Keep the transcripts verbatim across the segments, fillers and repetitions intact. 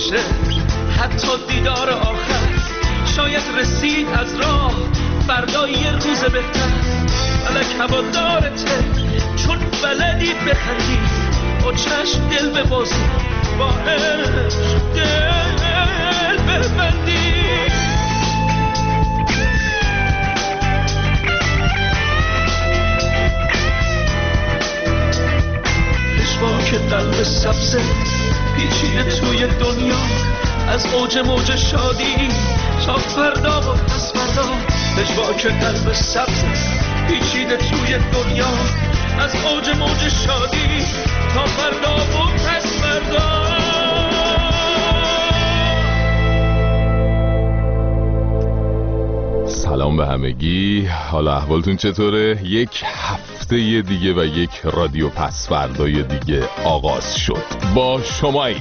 باشه حتی دیدار آخر، شاید رسید از راه فردا یه روز بهتر. فلک هوادارته چون بلدی بخندی، با چشم دل ببازی، با عشق دل ببندی. پشواک قلب سبزه پیچیده توی دنیا، از اوج موج شادی تا فردا و پس فردا. پشواک قلب سبزه پیچیده توی دنیا، از اوج موج شادی تا فردا و پس فردا. سلام به همگی، حالا احوالتون چطوره؟ یک هفته دیگه و یک رادیو پس فردای دیگه آغاز شد. با شما این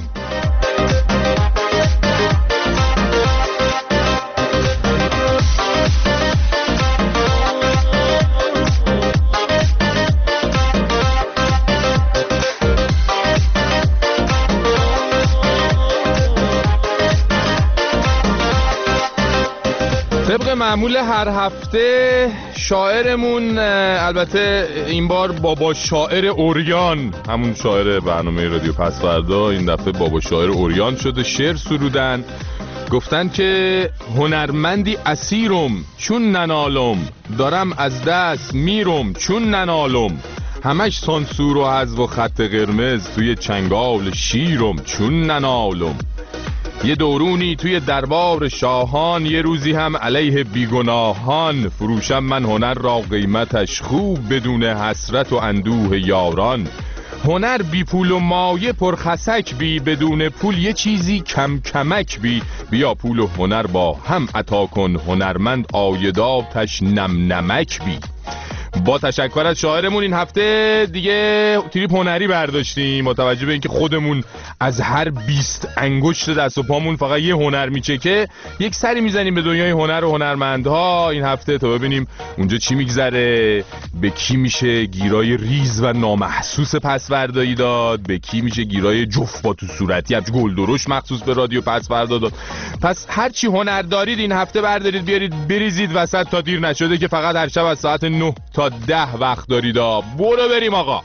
طبق معمول هر هفته شاعرمون، البته این بار بابا شاعر اوریان، همون شاعر برنامه رادیو پس فردا، این دفعه بابا شاعر اوریان شده. شعر سرودن، گفتن که هنرمندی اسیرم چون ننالم، دارم از دست میرم چون ننالم، همش سانسور و حذف و خط قرمز، توی چنگال شیرم چون ننالم. یه دورونی توی دربار شاهان، یه روزی هم علیه بیگناهان، فروشم من هنر را قیمتش خوب، بدون حسرت و اندوه یاران. هنر بی پول و مایه پرخسک بی، بدون پول یه چیزی کم کمک بی. بیا پول و هنر با هم عطا کن، هنرمند آیداتش نم نمک بی. با تشکر از شاعرمون این هفته دیگه تریپ هنری برداشتیم، متوجه به اینکه خودمون از هر بیست انگشت دست و پامون فقط یه هنر میچکه، یک سری میزنیم به دنیای هنر و هنرمندها این هفته تا ببینیم اونجا چی میگذره، به کی میشه گیرای ریز و نامحسوس پسوردایی داد، به کی میشه گیرای جفت با تو صورتی همچه گل درشت مخصوص به رادیو پسوردا داد. پس هرچی هنر دارید این هفته بردارید بیارید بریزید وسط تا دیر نشده که فقط هر شب از ساعت نه تا ده وقت دارید. برو بریم آقا.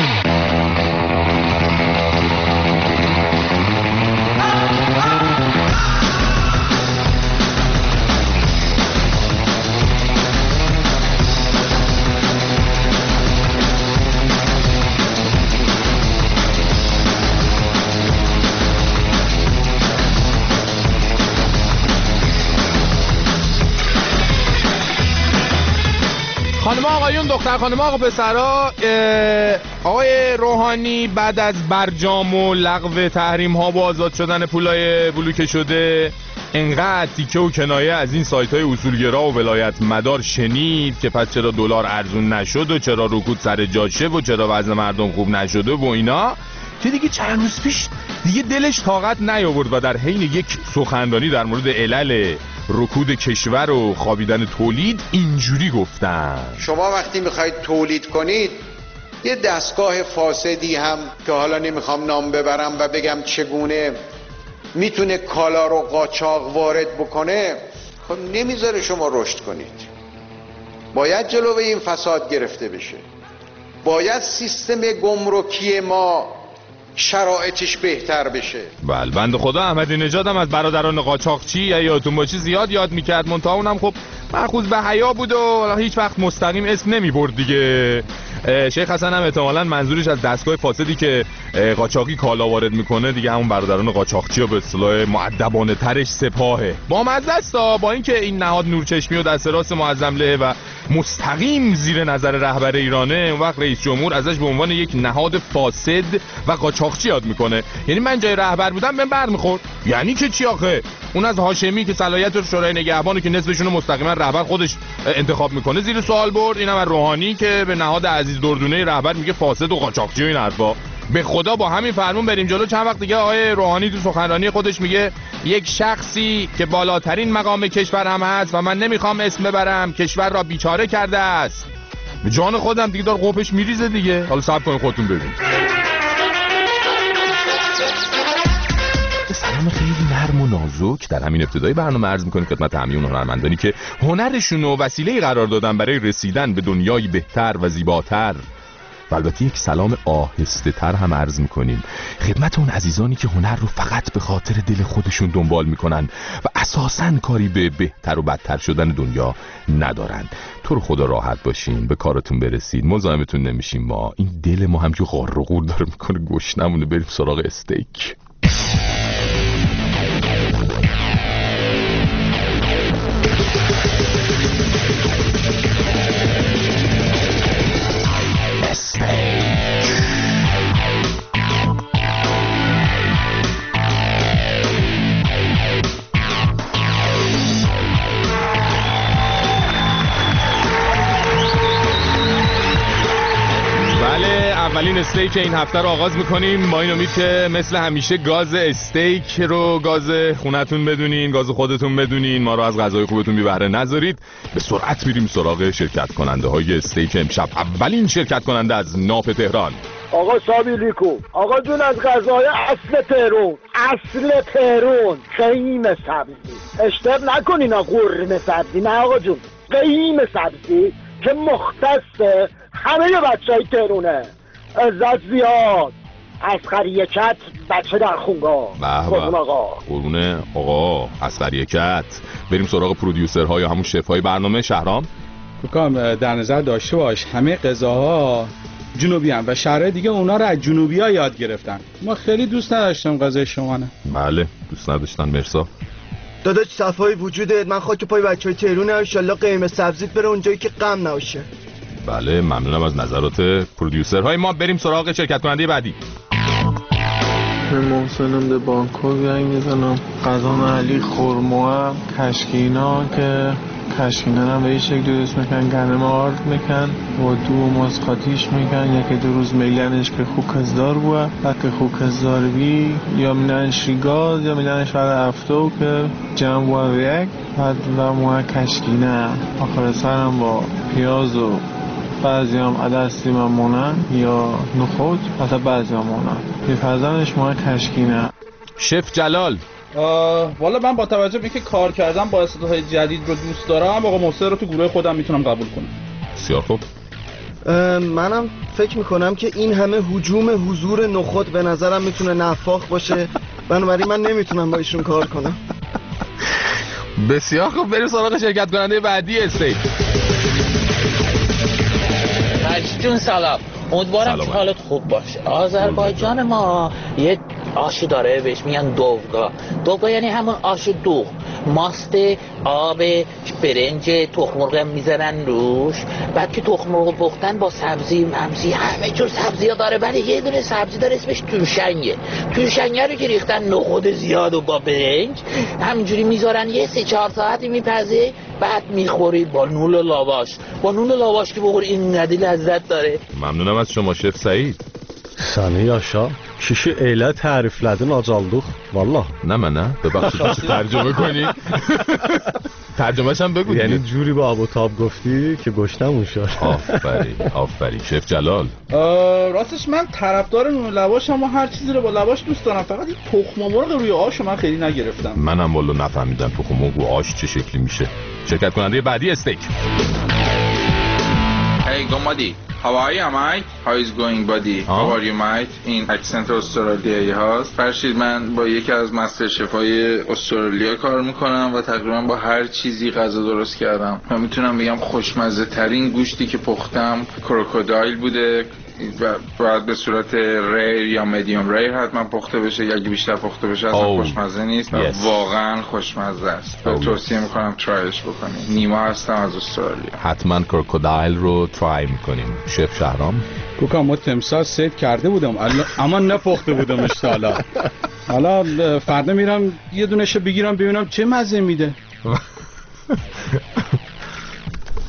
خانم آقایون، دختر خانم آقا پسرا، آقای روحانی بعد از برجام و لغو تحریم ها و آزاد شدن پولای بلوکه شده، انقدر تیکه و کنایه از این سایت های اصولگرا و ولایت مدار شنید که پس چرا دلار ارزون نشد و چرا رکود سر جاشه و چرا وضع مردم خوب نشده و اینا، که دیگه چند روز پیش دیگه دلش طاقت نیاورد و در حین یک سخنرانی در مورد علل رکود کشور و خوابیدن تولید اینجوری گفتن: شما وقتی میخواید تولید کنید یه دستگاه فاسدی هم که حالا نمیخوام نام ببرم و بگم چگونه میتونه کالا رو قاچاق وارد بکنه، خب نمیذاره شما رشد کنید. باید جلوی این فساد گرفته بشه، باید سیستم گمرکی ما شرایطش بهتر بشه. بله، بنده خدا احمدی نژاد هم از برادران قاچاقچی یا یادتون باشه زیاد یاد میکرد، منتها اونم خب مأخوذ به حیا بود و هیچ وقت مستقیم اسم نمیبرد دیگه. شیخ حسن هم احتمالاً منظورش از دستگاه فاسدی که قاچاقی کالا وارد میکنه دیگه همون برادران قاچاقچی و به اصطلاح مؤدبانه ترش سپاهه. با مزه است با اینکه این نهاد نورچشمی و دست راست معظم له و مستقیم زیر نظر رهبر ایرانه، اون وقت رئیس جمهور ازش به عنوان یک نهاد فاسد و قاچاقچی یاد میکنه. یعنی من جای رهبر بودم من برمیخورد. یعنی که چی آخه؟ اون از هاشمی که صلاحیت شورای نگهبانو که نصفشون رو مستقیما رهبر خودش انتخاب میکنه زیر سوال برد، اینم از روحانی که به نهاد عزیز دردونه رهبر میگه فاسد و قاچاقچی و این حرفا. به خدا با همین فرمون بریم جلو. چند وقت دیگه آقای روحانی تو سخنرانی خودش میگه یک شخصی که بالاترین مقام کشور هم هست و من نمیخوام اسم ببرم، کشور را بیچاره کرده است. به جان خودم دیگه دار قوپش میریزه دیگه. حالا صبر کنید خودتون ببینید. کلام خیلی نرم و نازک در همین ابتدای برنامه عرض می‌کنیم خدمت همه اون هنرمندانی که هنرشون و وسیله قرار دادن برای رسیدن به دنیای بهتر و زیباتر. و البته یک سلام آهسته تر هم عرض میکنیم خدمت اون عزیزانی که هنر رو فقط به خاطر دل خودشون دنبال میکنن و اساساً کاری به بهتر و بدتر شدن دنیا ندارن. تو رو خدا راحت باشین، به کارتون برسید، مزاحمتون نمیشیم. ما این دل ما هم که غار و غور داره میکنه گشنمونه. بریم سراغ استیک. اولین استیک این هفته رو آغاز میکنیم با این امید که مثل همیشه گاز استیک رو گاز خونتون بدونین، گاز خودتون بدونین، ما رو از غذای خوبتون بی بهره نذارید. به سرعت میریم سراغ شرکت کننده های استیک امشب. اولین شرکت کننده از ناف تهران. آقا صابی لیکو، آقا جون از غذای اصل تهرون، اصل تهرون، قیم سبزی. اشتباه نکنین قرمه سبزی، نه آقا جون، قیم سبزی که مختص همه بچهای تهرونه. عزت زیاد اصغر یکت بچه در خونگاه. قربون آقا، قربون آقا اصغر یکت. بریم سراغ پرودیوسرها یا همون شف‌های برنامه. شهرام بکنم در نظر داشته باش همه غذاها جنوبی هم و شهرهای دیگه اونا رو از جنوبی ها یاد گرفتن. ما خیلی دوست نداشتم غذای شما. نه بله دوست نداشتن. مرسا داداش صفای وجودت، من خاک پای بچهای تهرون ان شاء الله قیمه سبزیت بره اونجایی که غم نباشه. بله ممنونم از نظرات پرودیوسرهای ما. بریم سراغ شرکت کننده بعدی. من محسنم به بانکوک زنگ میزنم. غذا محلی خرما کشکینا که کشکینا هم به این شکل درست میکن، گرم آرد میکن و دو مسقاتیش میکن. یکی دو روز میلنش که خوب کزدار بود، وقتی خوب کزدار بی یا میننش ریگاز یا میننش برای افتو که جمع بود یک بعد و موه کشکینه آخر سرم با پیاز و بعضی هم عدستی ممونن یا نخود، حتی بعضی هم مونن میپزنش موه کشکینه. شف جلال والا من با توجه به اینکه کار کردم با استعدادهای جدید رو دوست دارم، آقا محسن رو تو گروه خودم میتونم قبول کنم. بسیار خوب. منم فکر میکنم که این همه هجوم حضور نخود به نظرم میتونه نفاخ باشه، بنابراین من نمیتونم با ایشون کار کنم. بسیار خوب. بریم سراغ شرکت کننده بعدی استیک. مجید جون سلام، امیدوارم که حالت خوب باشه. آذربایجان ما یه آشی داره بهش میگن دوغا. دوغا یعنی همون آش دوغ، ماست، آب، برنج، تخم مرغ میذارن روش. بعد که تخم مرغ پختن با سبزی ممزی همه جور سبزی ها داره، ولی یه دونه سبزی داره اسمش توشنگه. توشنگه رو که ریختن نخود زیاد و با برنج همینجوری میذارن، یه سه چهار ساعتی میپزه، بعد میخوری با نون و لاواش. با نون و لاواش که بخوری اینقدر لذت داره. ممنونم از شما شف سعید. Səni yaşa, kişi elə təriflədin acaldıq, vallah. نه من نه، ببخشید ترجمه کنی. ترجمه‌ش هم بگو. یعنی جوری با آب و تاب گفتی که گشتمون شد. آفرین آفرین. شف جلال راستش من طرفدار نون لواشم و هر چیزی رو با لواش دوست دارم، فقط این تخم مرغ روی آش من خیلی نگرفتم. منم والا نفهمیدم تخم مرغ رو آش چه شکلی میشه. شرکت کننده بعدی استیک. Hey Gomadi, how are you mate? How is going buddy? How are you mate? این اکسنت استرالیایی هاست. فرشید من با یکی از مستر شفای استرالیا کار میکنم و تقریبا با هر چیزی غذا درست کردم. من میتونم بگم خوشمزه ترین گوشتی که پختم کروکودایل بوده و باید به صورت ریر یا مدیوم ریر حتما پخته بشه، یا اگه بیشتر پخته بشه اصلا oh. خوشمزه نیست. yes. واقعا خوشمزه است. oh. توصیه میکنم ترایش بکنیم. نیما هستم از استرالیا. حتما کروکودایل رو ترای میکنیم. شف شهرام کوکا ما تمساح سید کرده بودم اما نپخته بودم اشتالا. حالا فردا میرم یه دونشه بگیرم ببینم چه مزه میده.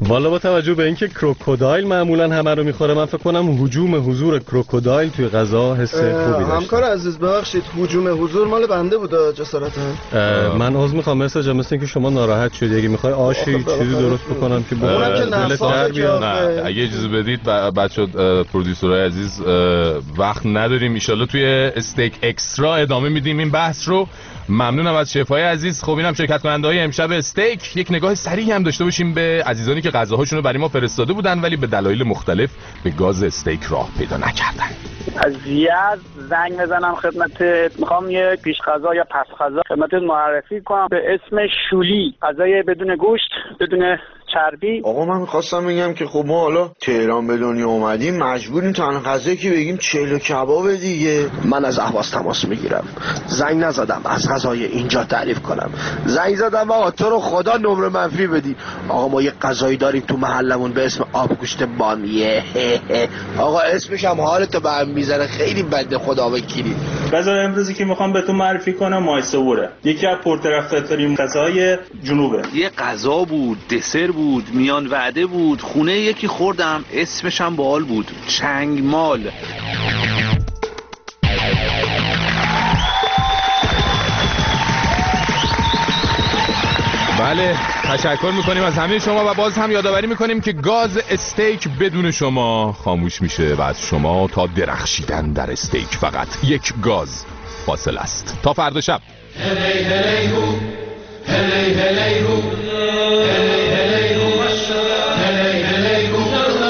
والا با توجه به اینکه کروکودایل معمولا همه رو میخوره، من فکر کنم هجوم حضور کروکودایل توی غذا حس خوبی داشت. همکار عزیز ببخشید، هجوم حضور مال بنده بود جسارتا. من عذر میخوام مثلا جا مثل اینکه شما ناراحت شدی، اگه میخوای آشی چیزی درست بکنم که دلت در بیاد. نه اگه اجازه بدید بچه پرودیوسرای عزیز، وقت نداریم، ان شاءالله توی استیک اکسترا ادامه میدیم این بحث رو. ممنونم از شفای عزیز. خب اینم شرکت کننده های امشب استیک. یک نگاه سریع هم داشته باشیم به عزیزانی که غذاهاشون رو برای ما فرستاده بودن ولی به دلایل مختلف به گاز استیک راه پیدا نکردن. از یزد زنگ بزنم خدمتت، میخوام یه پیش غذا یا پس غذا خدمتت معرفی کنم به اسم شولی، غذای بدون گوشت، بدون چربی. آقا من میخواستم بگم که خب ما حالا تهران به دنیا اومدیم، مجبوریم تنها غذایی که بگیم چلو کباب دیگه. من از اهواز تماس میگیرم، زنگ نزدم از غذای اینجا تعریف کنم، زنگ زدم آقا تو رو خدا نمره منفی بدی. آقا ما یه غذایی داریم تو محلمون به اسم آبگوشت بامیه. آقا اسمش هم حالتو به هم میزنه، خیلی بده خدا وکیلی. غذای امروزی که میخوام بهتون معرفی کنم مایسوره، یکی از پرطرفدارترین غذای جنوبه. یه غذا بود، دسر بود، میان وعده بود، خونه یکی خوردم اسمش هم باحال بود، چنگمال. بله تشکر میکنیم از همه شما و باز هم یادآوری میکنیم که گاز استیک بدون شما خاموش میشه و از شما تا درخشیدن در استیک فقط یک گاز فاصله است. تا فردا شب. هلی هلی هو هلی هلی هو هلی هلی هو هلی هلی هو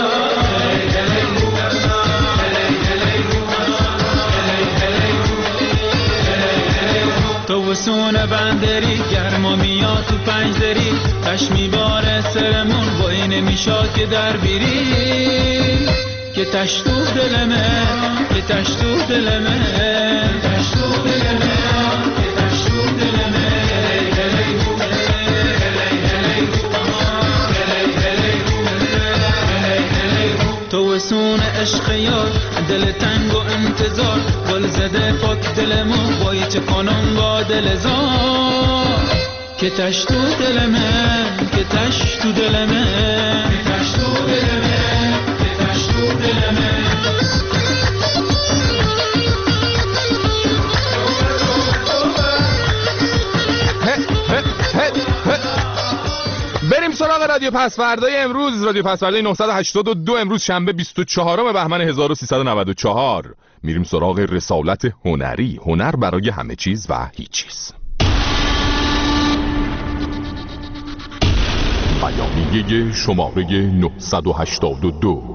تو وسون بندری گرما میاد تو پنج دری، تش میباره سرمون با این میشا که در بیری، که تش تو دلمه، که تش تو دلمه، تش تو دلمه، که تش تو دلمه. هلی هلی هو هلی هلی هو تو وسون عشق یار، دل تنگ و انتظار، گل زده پاک دلمون بایی چه کنم با دل زار، که تش تو دلمه، که تش تو دلمه، که تش تو دلمه، که تش تو دلمه. بریم سراغ رادیو پسوردای امروز. رادیو پسوردای نهصد و هشتاد و دو امروز شنبه بیست و چهارم بهمن هزار و سیصد و نود و چهار. میریم سراغ رسالت هنری، هنر برای همه چیز و هیچ چیز. بیانیه شماره نهصد و هشتاد و دو.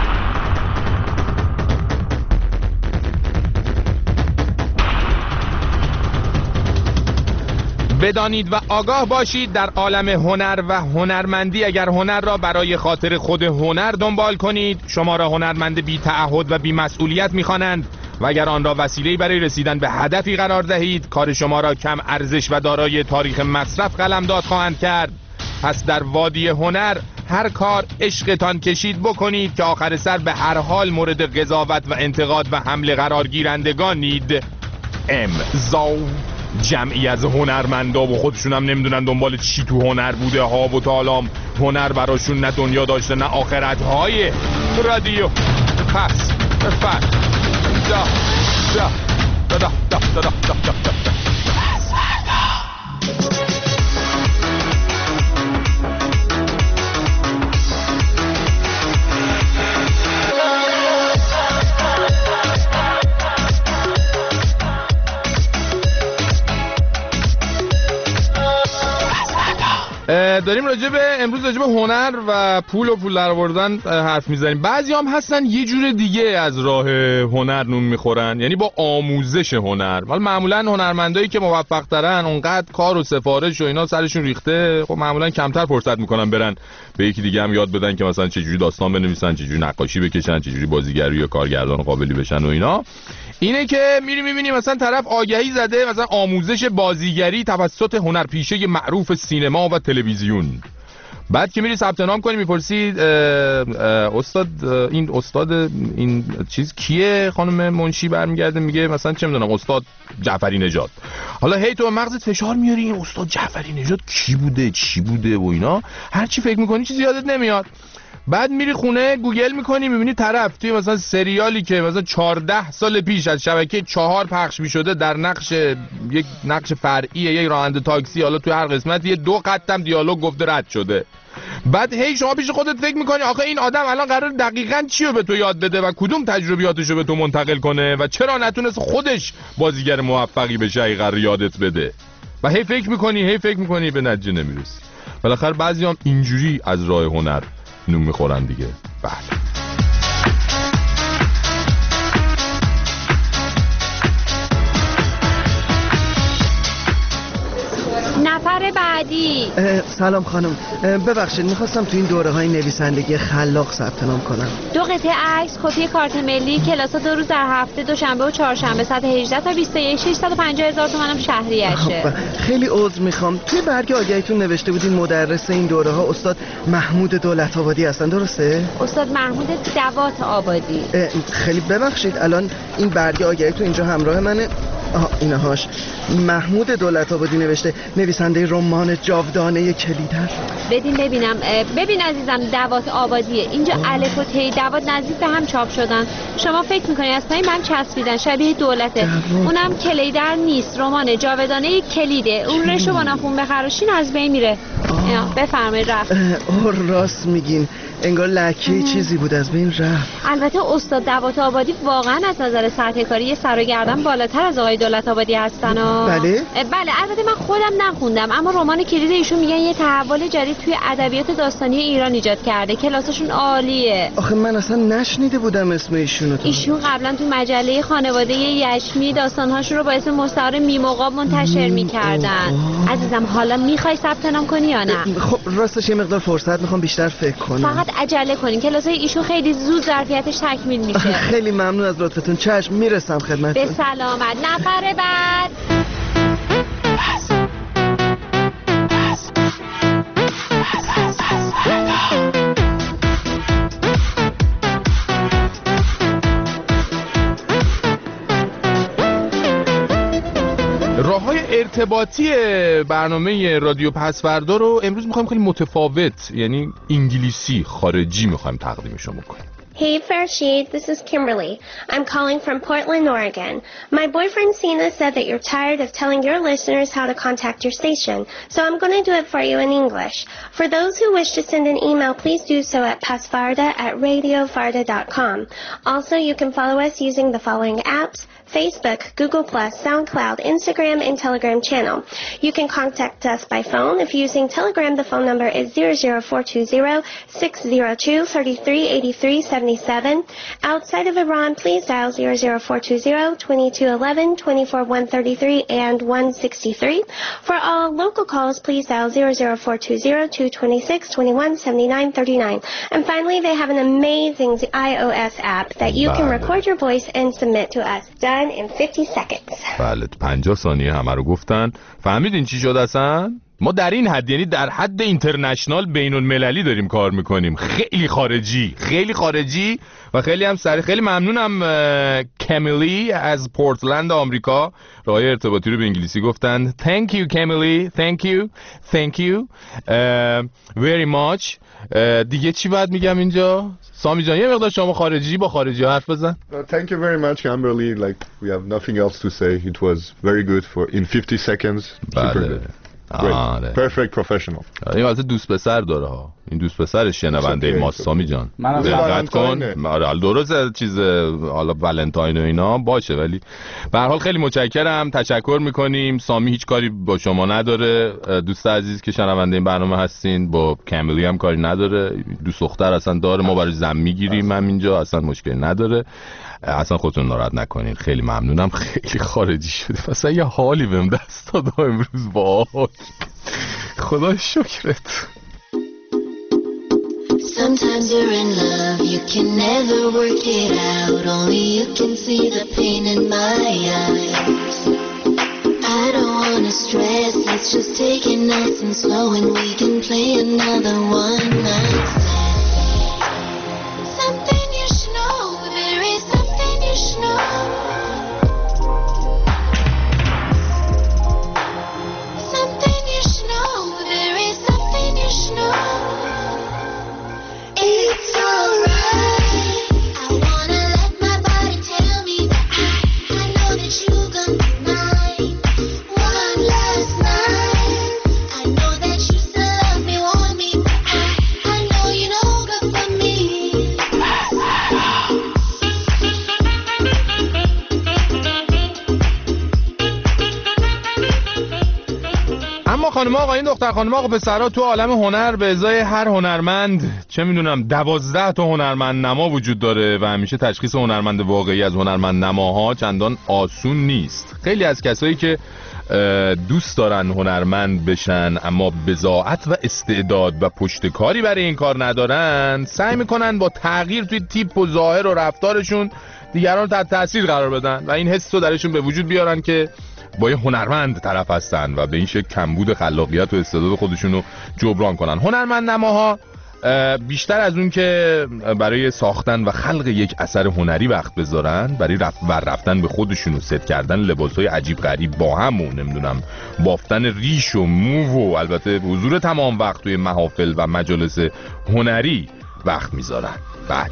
بدانید و آگاه باشید در عالم هنر و هنرمندی اگر هنر را برای خاطر خود هنر دنبال کنید شما را هنرمند بی تعهد و بی مسئولیت می‌خوانند و اگر آن را وسیله‌ای برای رسیدن به هدفی قرار دهید کار شما را کم ارزش و دارای تاریخ مصرف قلمداد خواهند کرد. پس در وادی هنر هر کار عشقتان کشید بکنید که آخر سر به هر حال مورد قضاوت و انتقاد و حمله قرار گیرندگانید. امضا. جمعی از هنرمندا و خودشون هم نمیدونن دنبال چی تو هنر بوده ها و تالام، هنر براشون نه دنیا داشته نه آخرت های رادیو پس بفر دا دا دا دا دا دا دا دا دا دا. داریم راجع به امروز راجع به هنر و پول و پول درآوردن حرف میزنیم. بعضی هم هستن یه جور دیگه از راه هنر نون میخورن، یعنی با آموزش هنر. حالا معمولا هنرمندایی که موفق ترن اونقدر کار و سفارش و اینا سرشون ریخته، خب معمولا کمتر فرصت میکنن برن به یکی دیگه هم یاد بدن که مثلا چه جوری داستان بنویسن، چه جوری نقاشی بکشن، چه جوری بازیگری یا کارگردان قابلی بشن و اینا. اینه که میری میبینی مثلا طرف آگهی زده مثلا آموزش بازیگری توسط هنرپیشه معروف سینما و تلویزیون. بعد که میری ثبت نام کنی میپرسی استاد این استاد این چیز کیه؟ خانم منشی برمیگرده میگه مثلا چه میدونم استاد جعفری نژاد. حالا هی تو مغزت فشار میاری این استاد جعفری نژاد کی بوده چی بوده و اینا، هر چی فکر میکنی چیزی یادت نمیاد. بعد میری خونه گوگل میکنی میبینی طرف توی مثلا سریالی که مثلا چهارده سال پیش از شبکه چهار پخش میشده در نقش یک نقش فرعی یک راننده تاکسی، حالا توی هر قسمت یه دو خطم دیالوگ گفته رد شده. بعد هی شما پیش خودت فکر میکنی آخه این آدم الان قرار دقیقاً چی رو به تو یاد بده و کدوم تجربیاتش رو به تو منتقل کنه و چرا نتونست خودش بازیگر موفقی بشه ای قرار یادت بده. و هی فکر میکنی هی فکر میکنی به نتیجه نمیرسی. بالاخره بعضیام اینجوری از راه هنر نون میخورن دیگه. بله. نفر بعدی. سلام خانم، ببخشید میخواستم تو این دوره های نویسندگی خلاق ثبت نام کنم. دو قطعه عکس، کپی کارت ملی، کلاسا دو روز در هفته، دوشنبه و چهارشنبه ساعت هجده تا بیست و یک، ششصد و پنجاه هزار تومانم شهریشه. خیلی عذر میخوام، توی برگ آگهیتون نوشته بودین مدرس این دوره ها استاد محمود دولت آبادی هستن، درسته؟ استاد محمود دوات آبادی. خیلی ببخشید الان این برگ آگهیتون اینجا همراه منه. آها اینهاش. محمود دولت آبادی نوشته، نویسنده رمان جاودانه کلیدر. بدین ببینم. ببین عزیزم دوات آبادیه اینجا، الف و ت دوات نزدیک به هم چاپ شدن. شما فکر میکنی از پایین هم چسبیدن شبیه دولته. اونم کلیدر نیست، رمان جاودانه کلیده. اون رشو با ناخون بخراشین از بین میره. بفرمایید رفت. اوه راست میگین، انگار لکه چیزی بود از بین رفت. البته استاد دوات آبادی واقعا از نظر سطح کاری یه سر و گردن بالاتر از آقای دولت آبادی هستن. بله؟ بله البته من خودم نخوندم اما رمان کلید ایشون میگن یه تحول جدید توی ادبیات داستانی ایران ایجاد کرده. کلاسشون عالیه. آخه من اصلا نشنیده بودم اسم ایشونو. ایشون قبلا تو مجله خانواده یشمی داستانهاشون رو با اسم مستعار میموقاب منتشر میکردن. عزیزم حالا میخوای ثبت نام کنی یا نه؟ خب راستش یه مقدار فرصت میخوام بیشتر فکر کنم. فقط عجله کنین، کلاسای ایشون خیلی زود ظرفیتش تکمیل میشه. خیلی ممنون از لطفتون. چشم میرسم خدمتتون. به سلامت. نفر بعد. راه‌های ارتباطی برنامه رادیو پسوردا رو امروز می‌خوایم خیلی متفاوت، یعنی انگلیسی خارجی می‌خوایم تقدیمشون بکنیم. Hey Farshid, this is Kimberly. I'm calling from Portland, Oregon. My boyfriend Sina said that you're tired of telling your listeners how to contact your station, so I'm going to do it for you in English. For those who wish to send an email, please do so at pasfarda at radiofarda dot com. Also, you can follow us using the following apps: Facebook, Google plus, SoundCloud, Instagram, and Telegram channel. You can contact us by phone. If using Telegram, the phone number is zero zero four two zero six zero two three three eight three seven seven. Outside of Iran, please dial zero zero four two zero two two one one two four one three three and one sixty-three. For all local calls, please dial zero zero four two zero two two six two one seven nine three nine. And finally, they have an amazing iOS app that you can record your voice and submit to us. Done in fifty seconds. بله پنجاه ثانیه همه رو گفتن. فهمیدین چی شد اصلا؟ ما در این حد، یعنی در حد اینترنشنال بین المللی داریم کار میکنیم. خیلی خارجی خیلی خارجی و خیلی هم سریع. خیلی ممنونم کمیلی از پورتلند آمریکا. راهی ارتباطی رو به انگلیسی گفتن. Thank you کمیلی. Thank you. Thank you uh, very much. uh, دیگه چی باید میگم اینجا؟ سامی جان یه مقدار شما خارجی با خارجی حرف بزن. uh, Thank you very much Kimberly. Like we have nothing else to say. It was very good for in fifty seconds. Super good. آره. Perfect professional. این واسه دوست پسر داره ها. این دوست پسر شنونده ما سامی جان. دقت کن. آره درست چیز حالا ولنتاین و اینا باشه ولی به هر حال خیلی متشکرم. تشکر میکنیم. سامی هیچ کاری با شما نداره. دوست عزیز که شنونده این برنامه هستین با کمیلی هم کاری نداره. دوست دختر اصلا داره. ما برای زن میگیریم هم اینجا اصلا مشکلی نداره. اصلا خودتون ناراحت نکنین. خیلی ممنونم. خیلی خارجی شده. مثلا یه حالی بهم دست داد امروز. وای خدا شکرت. Sometimes you're in love, you can never work it out. Only you can see the pain in my eyes. I don't wanna stress, let's Let's just take it nice and slow and we can play another one night stand. Something you should know, there is something you should know. Something you should know, there is something you should know. It's alright. I wanna let my body tell me that I, I know that you're gonna be mine. One last night. I know that you still love me, want me, but I, I know you're no good for me. اما خانم آقا، این دختر خانم آقا پسرها تو عالم هنر به ازای هر هنرمند چه میدونم دوازده تا هنرمند نما وجود داره و همیشه تشخیص هنرمند واقعی از هنرمند نماها چندان آسون نیست. خیلی از کسایی که دوست دارن هنرمند بشن اما بضاعت و استعداد و پشتکاری برای این کار ندارن، سعی میکنن با تغییر توی تیپ و ظاهر و رفتارشون دیگران تحت تاثیر قرار بدن و این حس رو درشون به وجود بیارن که با یه هنرمند طرف هستن و به این شکل کمبود خلاقیت و استعداد خودشون رو جبران کنن. هنرمند نماها بیشتر از اون که برای ساختن و خلق یک اثر هنری وقت بذارن، برای رفت و رفتن به خودشون و ست کردن لباسای عجیب غریب با هم و نمیدونم بافتن ریش و مو و البته حضور تمام وقت توی محافل و مجالس هنری وقت میذارن. بله.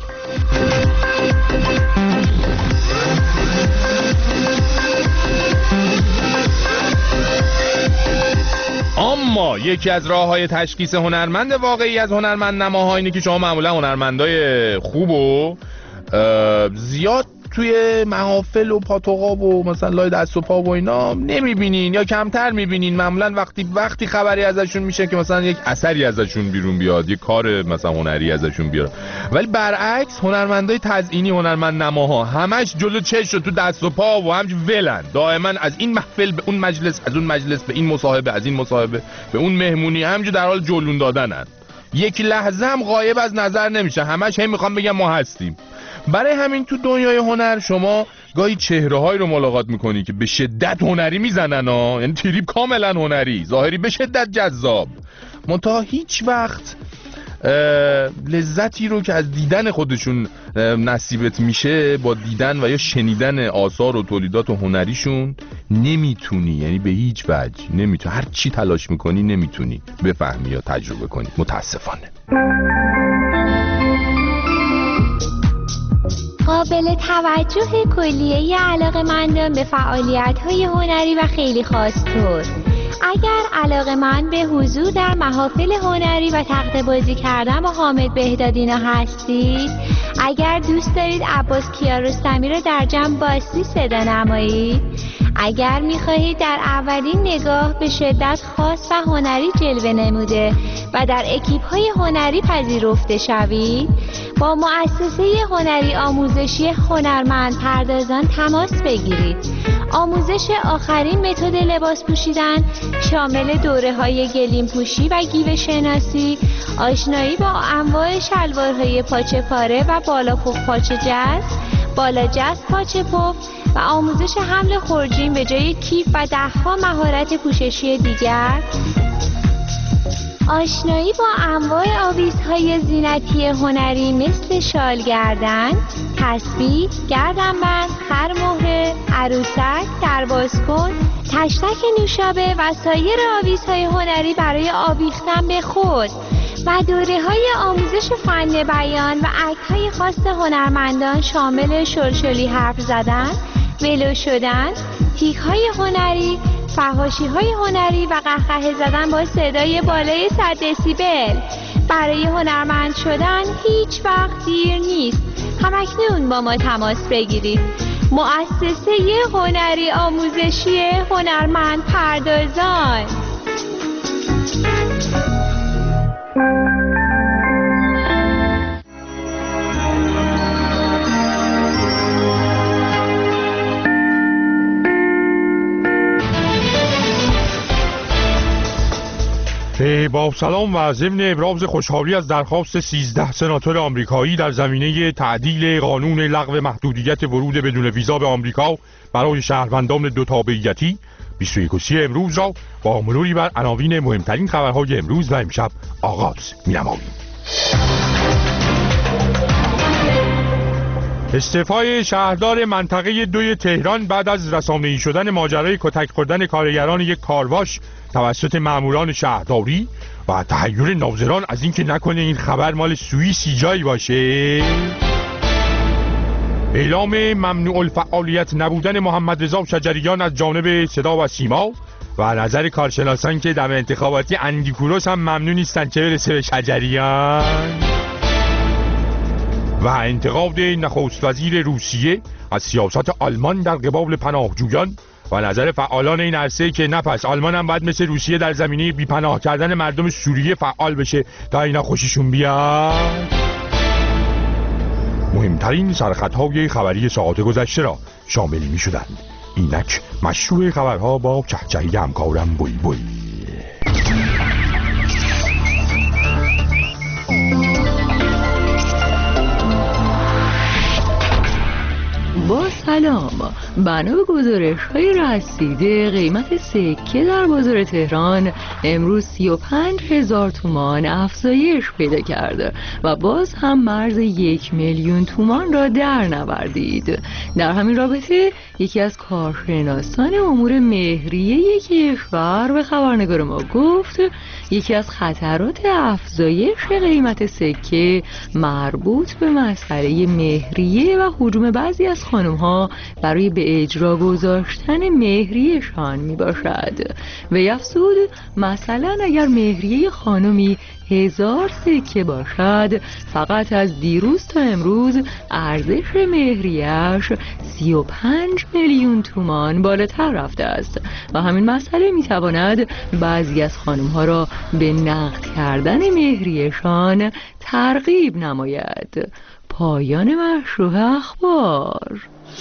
اما یکی از راه‌های تشخیص هنرمند واقعی از هنرمند نماها اینه که شما معمولا هنرمندای خوب و زیاد توی محافل و پاتوقاب و مثلا لای دست و پا و اینا نمیبینین یا کمتر میبینین. معمولا وقتی وقتی خبری ازشون میشه که مثلا یک اثری ازشون بیرون بیاد، یک کار مثلا هنری ازشون بیاد. ولی برعکس هنرمندای تزئینی، هنرمند نماها همش جلو چشم تو دست و پا و همش ولن، دائما از این محفل به اون مجلس، از اون مجلس به این مصاحبه، از این مصاحبه به اون مهمونی، همینجور در حال جلون دادنن. یک لحظه هم غایب از نظر نمیشه، همش هم میخوام بگم ما هستیم. برای همین تو دنیای هنر شما گاهی چهره‌هایی رو ملاقات میکنی که به شدت هنری میزنن ها، یعنی تریپ کاملا هنری، ظاهری به شدت جذاب، منتها هیچ وقت لذتی رو که از دیدن خودشون نصیبت میشه با دیدن و یا شنیدن آثار و تولیدات هنریشون نمیتونی، یعنی به هیچ وجه نمیتونی، هر چی تلاش میکنی نمیتونی بفهمی یا تجربه کنی، متاسفانه. قابل توجه کلیه علاقه‌مندان به فعالیت‌های هنری و خیلی خاص طور. اگر علاقه‌مند به حضور در محافل هنری و تخته بازی کردن با حامد بهدادینا هستید، اگر دوست دارید عباس کیارستمی را در جمع باستی صدا نمایید، اگر می‌خواهید در اولین نگاه به شدت خاص و هنری جلوه نموده و در اکیپ‌های هنری پذیرفته شوید، با مؤسسه هنری آموزشی هنرمند پردازان تماس بگیرید. آموزش آخرین متد لباس پوشیدن شامل دوره‌های گلیم پوشی و گیوه شناسی، آشنایی با انواع شلوارهای پاچه پاره و بالا پف پاچه جز، بالا جز پاچه پف و آموزش حمل خورجین به جای کیف و ده‌ها مهارت پوششی دیگر، آشنایی با انواع آویزهای زینتی هنری مثل شال گردن، تسبیح، گردنبند، خرمهره، عروسک، دربازکن، تشتک نوشابه و سایر آویزهای هنری برای آویختن به خود و دوره‌های آموزش فن بیان و اکت‌های خاص هنرمندان شامل شلشلی حرف زدن، ولو شدن، تیک‌های هنری، فحاشی‌های هنری و قهقه زدن با صدای بالای صد دسیبل. برای هنرمند شدن هیچ وقت دیر نیست. همکنون با ما تماس بگیرید. مؤسسه هنری آموزشی هنرمند پردازان. با سلام و ضمن ابراز خوشحالی از درخواست سیزده سناتور آمریکایی در زمینه تعدیل قانون لغو محدودیت ورود بدون ویزا به آمریکا برای شهروندان دو تابعیتی، بیست و یک و سی امروز را با مروری بر عناوین مهمترین خبرهای امروز و امشب آغاز می‌نماییم. استعفای شهردار منطقه دوی تهران بعد از رسانه‌ای شدن ماجرای کتک خوردن کارگران یک کارواش توسط ماموران شهرداری و تحیر ناظران از اینکه نکنه این خبر مال سوئیسی جایی باشه. اعلام ممنوع الفعالیت نبودن محمد رضا شجریان از جانب صدا و سیما و نظر کارشناسان که دم انتخاباتی اندیکوروس هم ممنوع نیستن چه برسه به شجریان. و انتقاد نخست وزیر روسیه از سیاست آلمان در قبال پناهجویان و نظر فعالان این عرصه که نفس آلمان هم باید مثل روسیه در زمینه بیپناه کردن مردم سوریه فعال بشه تا اینا خوششون بیاد. مهمترین سرخطهای خبری ساعت گذشته را شامل می شدند. اینک مشروع خبرها با چهچهی همکارم بوی بوی. با سلام، بنا به گزارش های رسیده قیمت سکه در بازار تهران امروز سی و پنج هزار تومان افزایش پیدا کرده و باز هم مرز یک میلیون تومان را در نوردید. در همین رابطه یکی از کارشناسان امور مهریه کشور به خبرنگار ما گفت یکی از خطرات افزایش قیمت سکه مربوط به مسئله مهریه و هجوم بعضی از خانم ها برای به اجرا گذاشتن مهریه‌شان می باشد. و افزود مثلا اگر مهریه خانمی هزار سکه باشد فقط از دیروز تا امروز ارزش مهریه‌اش سی و پنج میلیون تومان بالاتر رفته است و همین مسئله می تواند بعضی از خانم ها را به نقد کردن مهریه‌شان ترغیب نماید. پایان مشروع اخبار.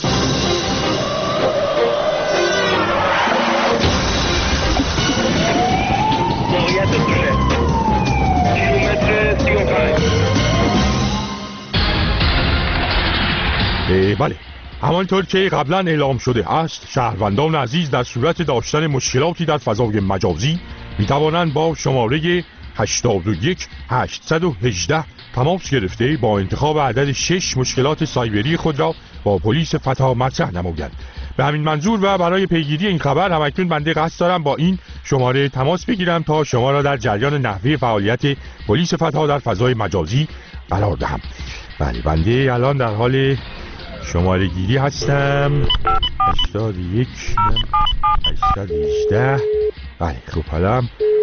بله، همانطور که قبلا اعلام شده است شهروندان عزیز در صورت داشتن مشکلاتی در فضای مجازی می توانند با شماره هشتاد و یک هشتصد و هجده تماس گرفته با انتخاب عدد شش مشکلات سایبری خود را با پلیس فتا مطرح نمایند. به همین منظور و برای پیگیری این خبر همکنون بنده قصد دارم با این شماره تماس بگیرم تا شما را در جریان نحوه فعالیت پلیس فتا در فضای مجازی قرار دهم. بله، بنده الان در حال شماره گیری هستم. هشتاد و یک هشتصد و هجده. بله خب، حالا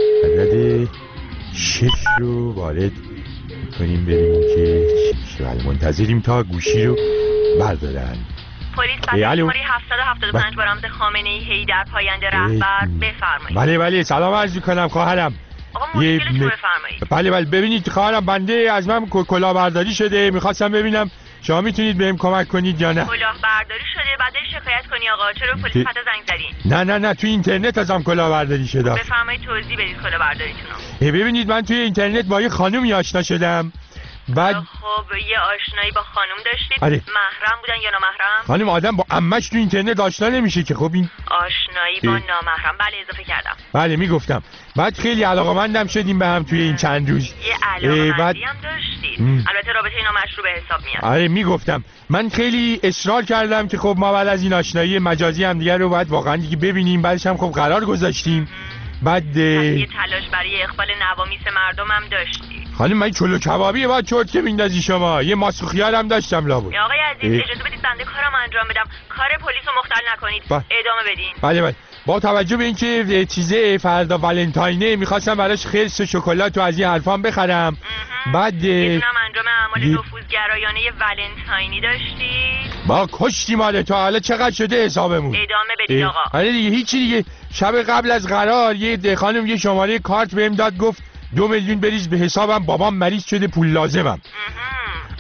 عدد شش رو وارد کنیم ببینیم که چی میشه. بله، منتظریم تا گوشی رو بردارن. پلیس شماره هفتصد و هفتاد و پنج برامز خامنه‌ای حیدر پاینده رهبر بفرمایید. بله بله، سلام عرض می‌کنم خواهرم. آقا مشکلتون رو بفرمایید. بله بله، ببینید خواهرم بنده از من کلاهبرداری شده، می‌خواستم ببینم شما میتونید بهم کمک کنید یا نه؟ کلاهبرداری شده بعد شکایت کنی آقا. چرا پلیس فتا زنگ زدین؟ نه نه نه، توی اینترنت ازم کلاهبرداری شده. بفرمایید توضیح بدید کلاهبرداریتون رو. ببینید من توی اینترنت با یه خانومی آشنا شدم. بعد خب یه آشنایی با خانم داشتید؟ آره. محرم بودن یا نامحرم؟ خانم آدم با عمش تو اینترنت آشنا نمیشه که. خب این آشنایی با نامحرم. بله اضافه کردم. بله میگفتم. بعد خیلی علاقه‌مندم شدیم به هم توی این چند روز. یه علاقه‌مندی بعد... هم داشتید. ام. البته رابطه اینا مشروع به حساب میاد. آره میگفتم. من خیلی اصرار کردم که خب ما بعد از این آشنایی مجازی هم دیگه رو باید واقعا دیگه ببینیم. بعدش هم خب قرار گذاشتیم. بعد یه تلاش برای اقبال نوامیس مردم هم داشتی. خانم من چلو کبابی بعد چرت که میندازی شما. یه ماسک خیار هم داشتم لابد. آقای عزیز اجازه بدید بنده کارم انجام بدم. کار پلیس رو مختل نکنید. با... ادامه بدین. بله بله. با توجه به اینکه چیزه فردا ولنتاینه میخواستم براش خرس و شکلات و از این حرفام بخرم. بعد میدونم انجام اعمال نفوذگرایانه ولنتاینی داشتید. با کشتی ماله تا حالا چقدر شده حسابمون. ادامه بدید آقا. آره دیگه هیچی دیگه. شب قبل از قرار یه خانم یه شماره کارت بهم داد، گفت دو میلیون بریز به حسابم، بابام مریض شده پول لازمم.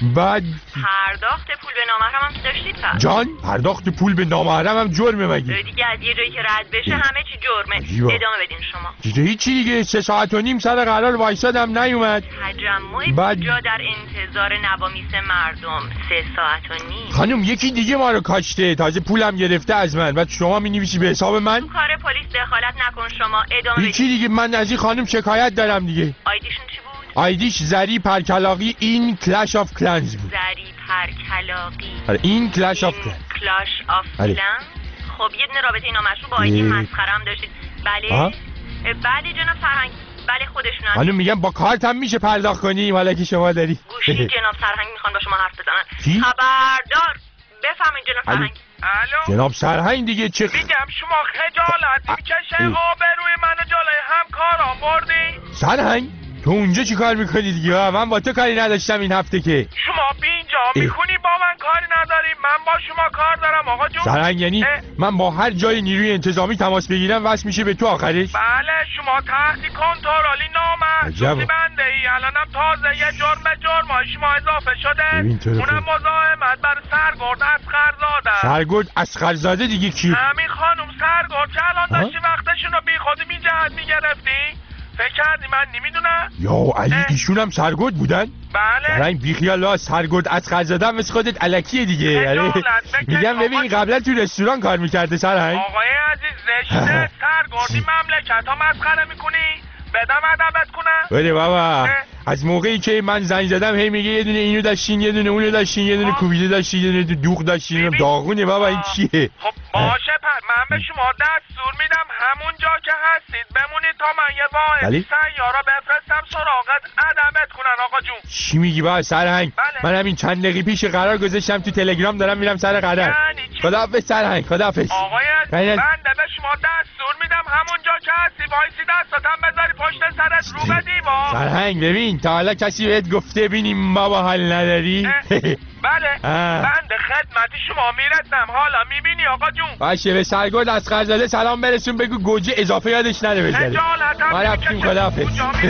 بعد پرداخت پول به نامحرم هم که داشتید پس جان پرداخت پول به نامحرم هم جرمه مگه؟ دیگه از یه جایی که رد بشه همه چی جرمه. عجیبا. ادامه بدین شما. دیگه هیچی دیگه، سه ساعت و نیم سر قرار وایسادم نیومد. تجمع بعد- کجا در انتظار نوامیس مردم سه ساعت و نیم. خانم یکی دیگه ما رو کاشته، تازه پولم گرفته از من. بعد شما می نویسی به حساب من؟ تو کار پلیس دخالت نکن شما. ادامه هیچی بدین. دیگه، من از این خانم شکایت دارم دیگه. آیدیشون چی بود؟ آیدیش زری پرکلاقی این کلش آف کلنز بود. زری پرکلاقی آره این کلش آف کلنز. کلاش آف آره. کلنز. خب یه دونه رابطه نامشروع با آیدی اه. مسخرم داشتید. بله ها؟ اه، بله جناب فرهنگ. بله خودشون هست. خانم میگم با کارت هم میشه پرداخت کنی حالا که شما داری. گوشی جناب سرهنگ میخوان با شما حرف بزنن. چی؟ خبردار بفرمایید جناب الو. سرهنگ. الو جناب سرهنگ دیگه چه خ... میگم شما خجالت میکشه آبروی منو جلوی همکارام بردی. سرهنگ تو اونجا چی کار میکنی دیگه؟ من با تو کاری نداشتم این هفته که. شما بینجا میخونی با من کاری نداری، من با شما کار دارم آقا جون. سرهنگ یعنی اه، من با هر جای نیروی انتظامی تماس بگیرم واسه میشه به تو آخرش؟ بله شما تحت کنترلی عجب. نامحسوسی بنده ای. الانم تازه یه جرم به جرمای شما اضافه شده. ببین تو رو اونم مزاحمت برای سرگرد اسقرزاده. سرگرد اسقرزاده دیگه کی؟ همین خانم سرگرد که الان ها؟ داشتی وقتشون رو بی خودی بی جهت میگرفتی. فکر کردی من نمیدونم؟ یا علی ایشون هم سرگرد بودن؟ بله. سرهنگ بیخیال ها، سرگرد اسقرزاده هم مثل خودت الکیه دیگه. آره. میگم ببین قبلا تو رستوران کار میکرده سرهنگ. آقای عزیز زشته سرگردی مملکت ها مسخره میکنی؟ بدم ادبت کنم؟ بله بابا از موقعی که من زنگ زدم هی میگه یه دونه اینو داشتین یه دونه اونو داشتین یه دونه کوبیده داشتین یه دونه دوغ داشتین. داغونه بابا این چیه؟ خب باشه پر من به شما دستور میدم همون جا که هستید بمونید تا من یه واحد بله؟ سیارا بفرستم سراغت ادبت کنن آقا جون. چی میگی بابا سرهنگ؟ من همین چند دقیقه پیش قرار گذاشتم تو تلگرام دارم میرم سر قرار. خداحافظ سرهنگ خداحافظ. آقای عزیز بنده به شما دستور میدم همون جا که هستی وایسی دستاتم بذاری پشت سرت رو به دیوار. سرهنگ ببین تا حالا کسی بهت گفته بینیم بابا حال نداری؟ بله آه. بنده خدمت شما میرسم حالا میبینی آقا جون. باشه به سرگرد اسقرزاده سلام برسون بگو گوجه اضافه یادش نره بذاره. خجالتم ما رفتیم خداحافظ.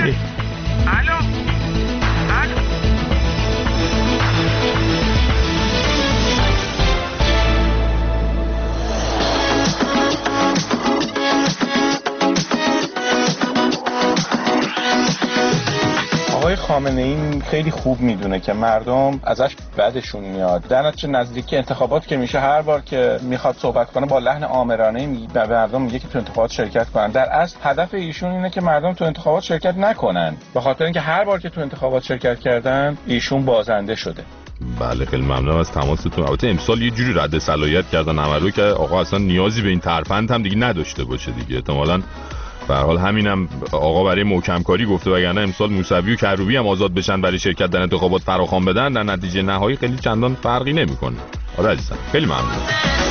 الو آقای خامنه ای خیلی خوب میدونه که مردم ازش بدشون میاد. در نتیجه نزدیکی انتخابات که میشه هر بار که میخواد صحبت کنه با لحن آمرانه میگه به مردم میگه که تو انتخابات شرکت کنن. در اصل هدف ایشون اینه که مردم تو انتخابات شرکت نکنن، به خاطر اینکه هر بار که تو انتخابات شرکت کردن ایشون بازنده شده. بله خیلی ممنونم از تماستون. البته امسال یه جوری رد صلاحیت کردن همه رو که آقا اصلا نیازی به این ترفند هم دیگه نداشته باشه دیگه. احتمالاً به هر حال همینم آقا برای محکم کاری گفته، وگرنه امسال موسوی و کروبی هم آزاد بشن برای شرکت در انتخابات فراخوان بدن در نتیجه نهایی خیلی چندان فرقی نمیکنه. آره عزیزم خیلی ممنون.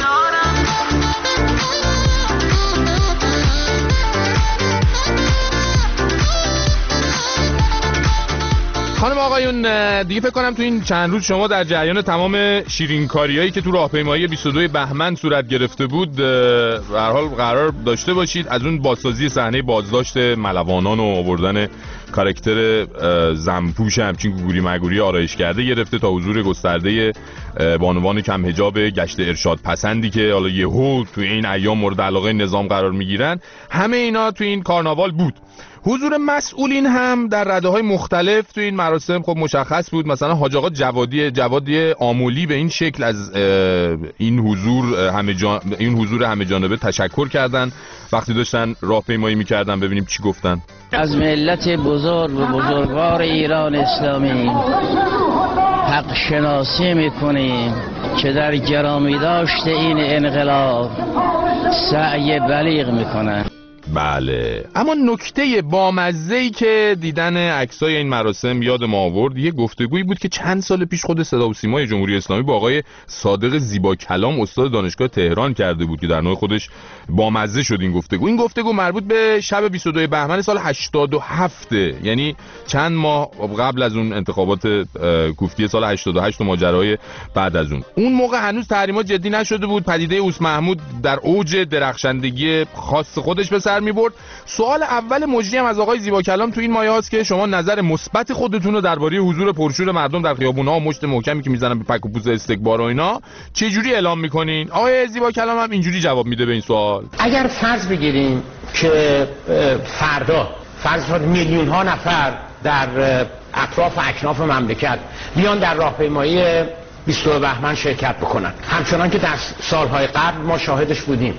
خانم آقایون دیگه فکر کنم تو این چند روز شما در جریان تمام شیرینکاریایی که تو راهپیمایی بیست و دو بهمن صورت گرفته بود به هر حال قرار داشته باشید. از اون بازسازی صحنه بازداشت ملوانان و آوردن کاراکتر زنپوش همچین گوگوری مگوری آرایش کرده گرفته تا حضور گسترده بانوان کم حجاب گشت ارشاد پسندی که حالا یهو تو این ایام مورد علاقه نظام قرار میگیرن، همه اینا تو این کارناوال بود. حضور مسئولین هم در رده‌های مختلف تو این مراسم خب مشخص بود. مثلا حاج آقا جوادی جوادی آمولی به این شکل از این حضور همه جان... این حضور همه جانبه تشکر کردن وقتی داشتن راهپیمایی می‌کردن. ببینیم چی گفتن. از ملت بزرگ و بزرگوار ایران اسلامی حق شناسی می‌کنیم که در گرامی داشت این انقلاب سعی بلیغ می‌کنند. بله، اما نکته بامزه‌ای که دیدن عکسای این مراسم یاد ما آورد یه گفتگویی بود که چند سال پیش خود صدا و سیمای جمهوری اسلامی با آقای صادق زیبا کلام استاد دانشگاه تهران کرده بود که در نوع خودش بامزه شد این گفتگو. این گفتگو مربوط به شب بیست و دو بهمن سال هشتاد و هفت، یعنی چند ماه قبل از اون انتخابات کوفتی سال هشتاد و هشت و ماجرای بعد از اون. اون موقع هنوز تحریمات جدی نشده بود، پدیده اوس محمود در اوج درخشندگی خاص خودش به سر میبرد. سوال اول مجری هم از آقای زیبا کلام تو این مایه هاست که شما نظر مثبت خودتون رو درباره حضور پرشور مردم در خیابون‌ها و مشت محکمی که میزنن به پک و پوز استکبار و اینا چه جوری اعلام میکنین؟ آقای زیبا کلام هم اینجوری جواب میده به این سوال. اگر فرض بگیریم که فردا فرض کنید میلیون ها نفر در اطراف اکناف مملکت بیان در راهپیمایی بیستم بهمن شرکت بکنن، همچنان که در سالهای قبل ما شاهدش بودیم،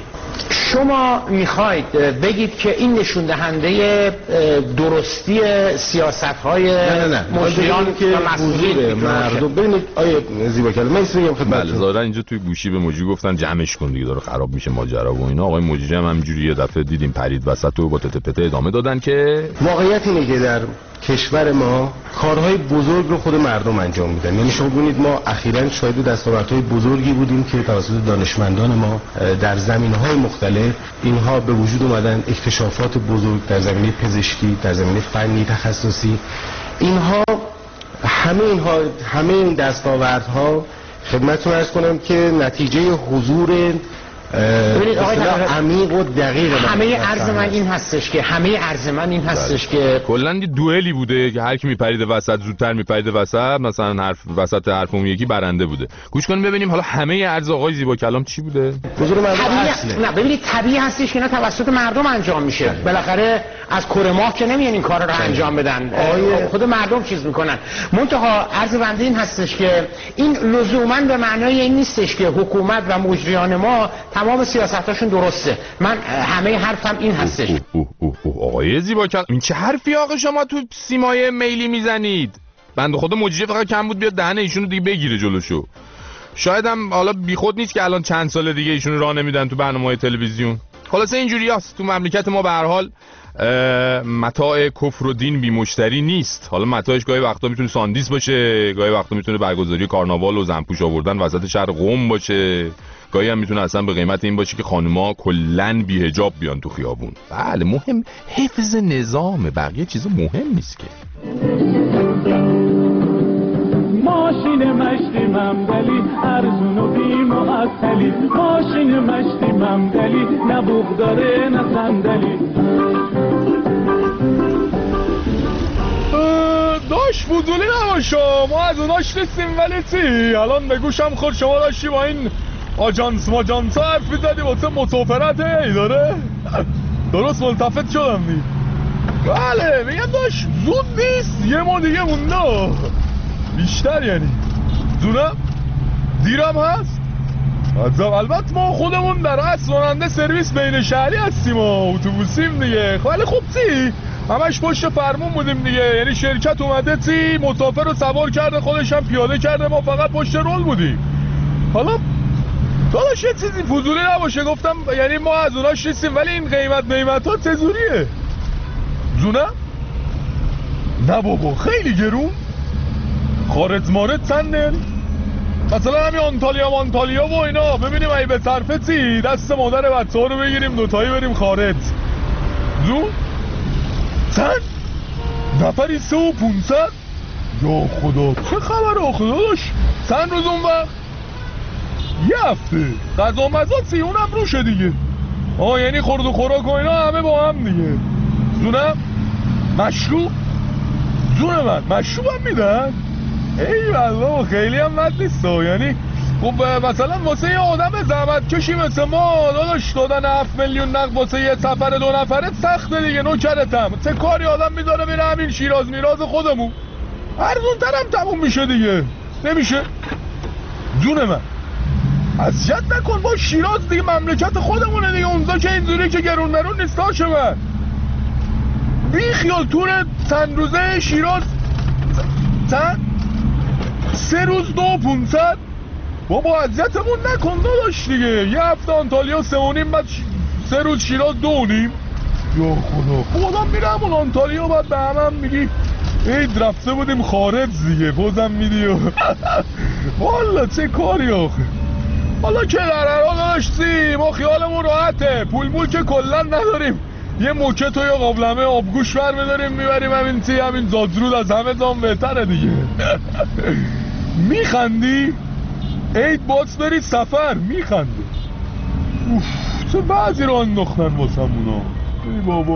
شما میخواید بگید که این نشون دهنده درستی سیاست‌های مجریان و مسئولین مردم؟ ببینید آیه زیبا کلام، من بگم خدمتتون. بله ظاهرا اینجا توی گوشی به مجری گفتن جمعش کن دیگه، داره خراب میشه ماجرا و اینا. آقای مجری هم همینجوری یه دفعه دیدیم پرید وسط و با تته پته ادامه دادن که واقعیت اینه که در کشور ما کارهای بزرگ رو خود مردم انجام میدن. یعنی شما ببینید ما اخیراً شاهد دستاوردهای بزرگی بودیم که توسط دانشمندان ما در زمینه‌های مختلف اینها به وجود اومدن، اکتشافات بزرگ در زمینه پزشکی، در زمینه فنی تخصصی. اینها همه اینها همه این دستاوردها خدمتتون عرض کنم که نتیجه حضور ببینید آقای عمیق و دقیق همه عرض من این هستش که همه عرض من این هستش که کلا یه دوئلی بوده که هر کی میپرید وسط زودتر میپرید وسط، مثلا حرف وسط حرف اون یکی برنده بوده. گوش کنیم ببینیم حالا همه عرض آقای زیبا کلام چی بوده. حضور مردم اصله. نه ببینید طبیعی هستش که اینا توسط مردم انجام میشه. بالاخره از کره ماه که نمیان این کارا رو انجام بدن، خود مردم چیز میکنن. منتها عرض بنده این هستش که این لزوما به معنای این نیستش که حکومت و مجریان ما تمام سیاستاشون درسته. من همه حرفم این هستش. اوه اوه اوه اوه آقای زیبا کلام، این چه حرفی آقا شما تو سیمای میلی میزنید؟ بنده خدا مجری فقط کم بود بیاد دهنه ایشونو دیگه بگیره جلوشو. شاید هم حالا بیخود نیست که الان چند سال دیگه ایشونو راه نمیدن تو برنامه‌های تلویزیون. خلاصه اینجوریاست تو مملکت ما. به هر حال متاع کفر و دین بی مشتری نیست. حالا متاعش گاهی وقتا میتونه ساندیس باشه، گاهی وقتا میتونه برگزاری کارناوال و زنپوش آوردن وسط شهر قم باشه، گاهی هم میتونه اصلا به قیمت این باشه که خانوما کلن بی حجاب بیان تو خیابون. بله مهم حفظ نظامه، بقیه چیزا مهم نیست که. ماشین مشتی ممدلی ارزون و بی معطلی، ماشین مشتی ممدلی نه بوق داره نه صندلی. داش فضولی نباشا، ما از اوناش نیستیم. ولی چی الان به گوشم خود شما داشتی با این آجانس ماجانس ها حرف میزدی واسه مسافرت ایداره. درست ملتفت شدم دی. بله میگم داش زود نیست، یه ما دیگه مونده بیشتر، یعنی زونم دیرم هست. البته ما خودمون در اصل راننده سرویس بین شهری هستیم و اتوبوسیم دیگه. خیلی خوب چی همش پشت فرمون بودیم دیگه، یعنی شرکت اومده چی مسافر رو سوار کرده خودش هم پیاده کرده، ما فقط پشت رول بودیم. حالا داداش یه چیزی فضولی نباشه گفتم، یعنی ما از اوناش نیستیم ولی این قیمت قیمت ها چجوریه؟ زونم؟ نه بابا خیلی گرون. خارج مارد چنده؟ مثلا همین آنتالیا مانتالیا و اینا ببینیم ای به صرفه چی دست مادر بچه ها رو بگیریم دوتایی بریم خارج. زون؟ چند؟ نفری سه و پونصد؟ یا خدا چه خبر آخه داداش؟ چند روز اون وقت؟ یه هفته غذا مزا چی اونم روشه دیگه. آه یعنی خورد و خوراک و اینا همه با هم دیگه. زونم؟ مشروب؟ زون من مشروب هم میدن؟ ای والله خیلی هم بد نیست. یعنی خب مثلا واسه یه آدم زحمت کشی مثل ما داداش دادن هفت میلیون نقد واسه یه سفر دو نفره سخته دیگه. نوکرتم چه کاری آدم میذاره میره همین شیراز میراز خودمون ارزون ترم تموم میشه دیگه. نمیشه جون من اذیت نکن با شیراز دیگه مملکت خودمونه دیگه. اونجا که اینجوری که گرون مرون نیست داشه من بی خیال تور چند روزه شیراز چند سه روز دو پونصد. بابا اذیتمون نکن داداش دیگه. یه هفته آنتالیا سه و نیم بعد سه روز شیراز دو و نیم. یا خدا خودم میرم اون آنتالیا بعد به همم میگی اید رفته بودیم خارج دیگه بازم میدی و والا چه کاری آخه. حالا که در هر حال داشتی ما خیالمون راحته، پول مول که کلا نداریم. یه موکت و یه قابلمه آبگوش بر میداریم میبریم همین تی همین زادرود از همه زام بهتره دیگه. میخندی؟ عید باز بری سفر میخنده. اوف چه بعضی رو انداختن واسه همونا. ای بابا.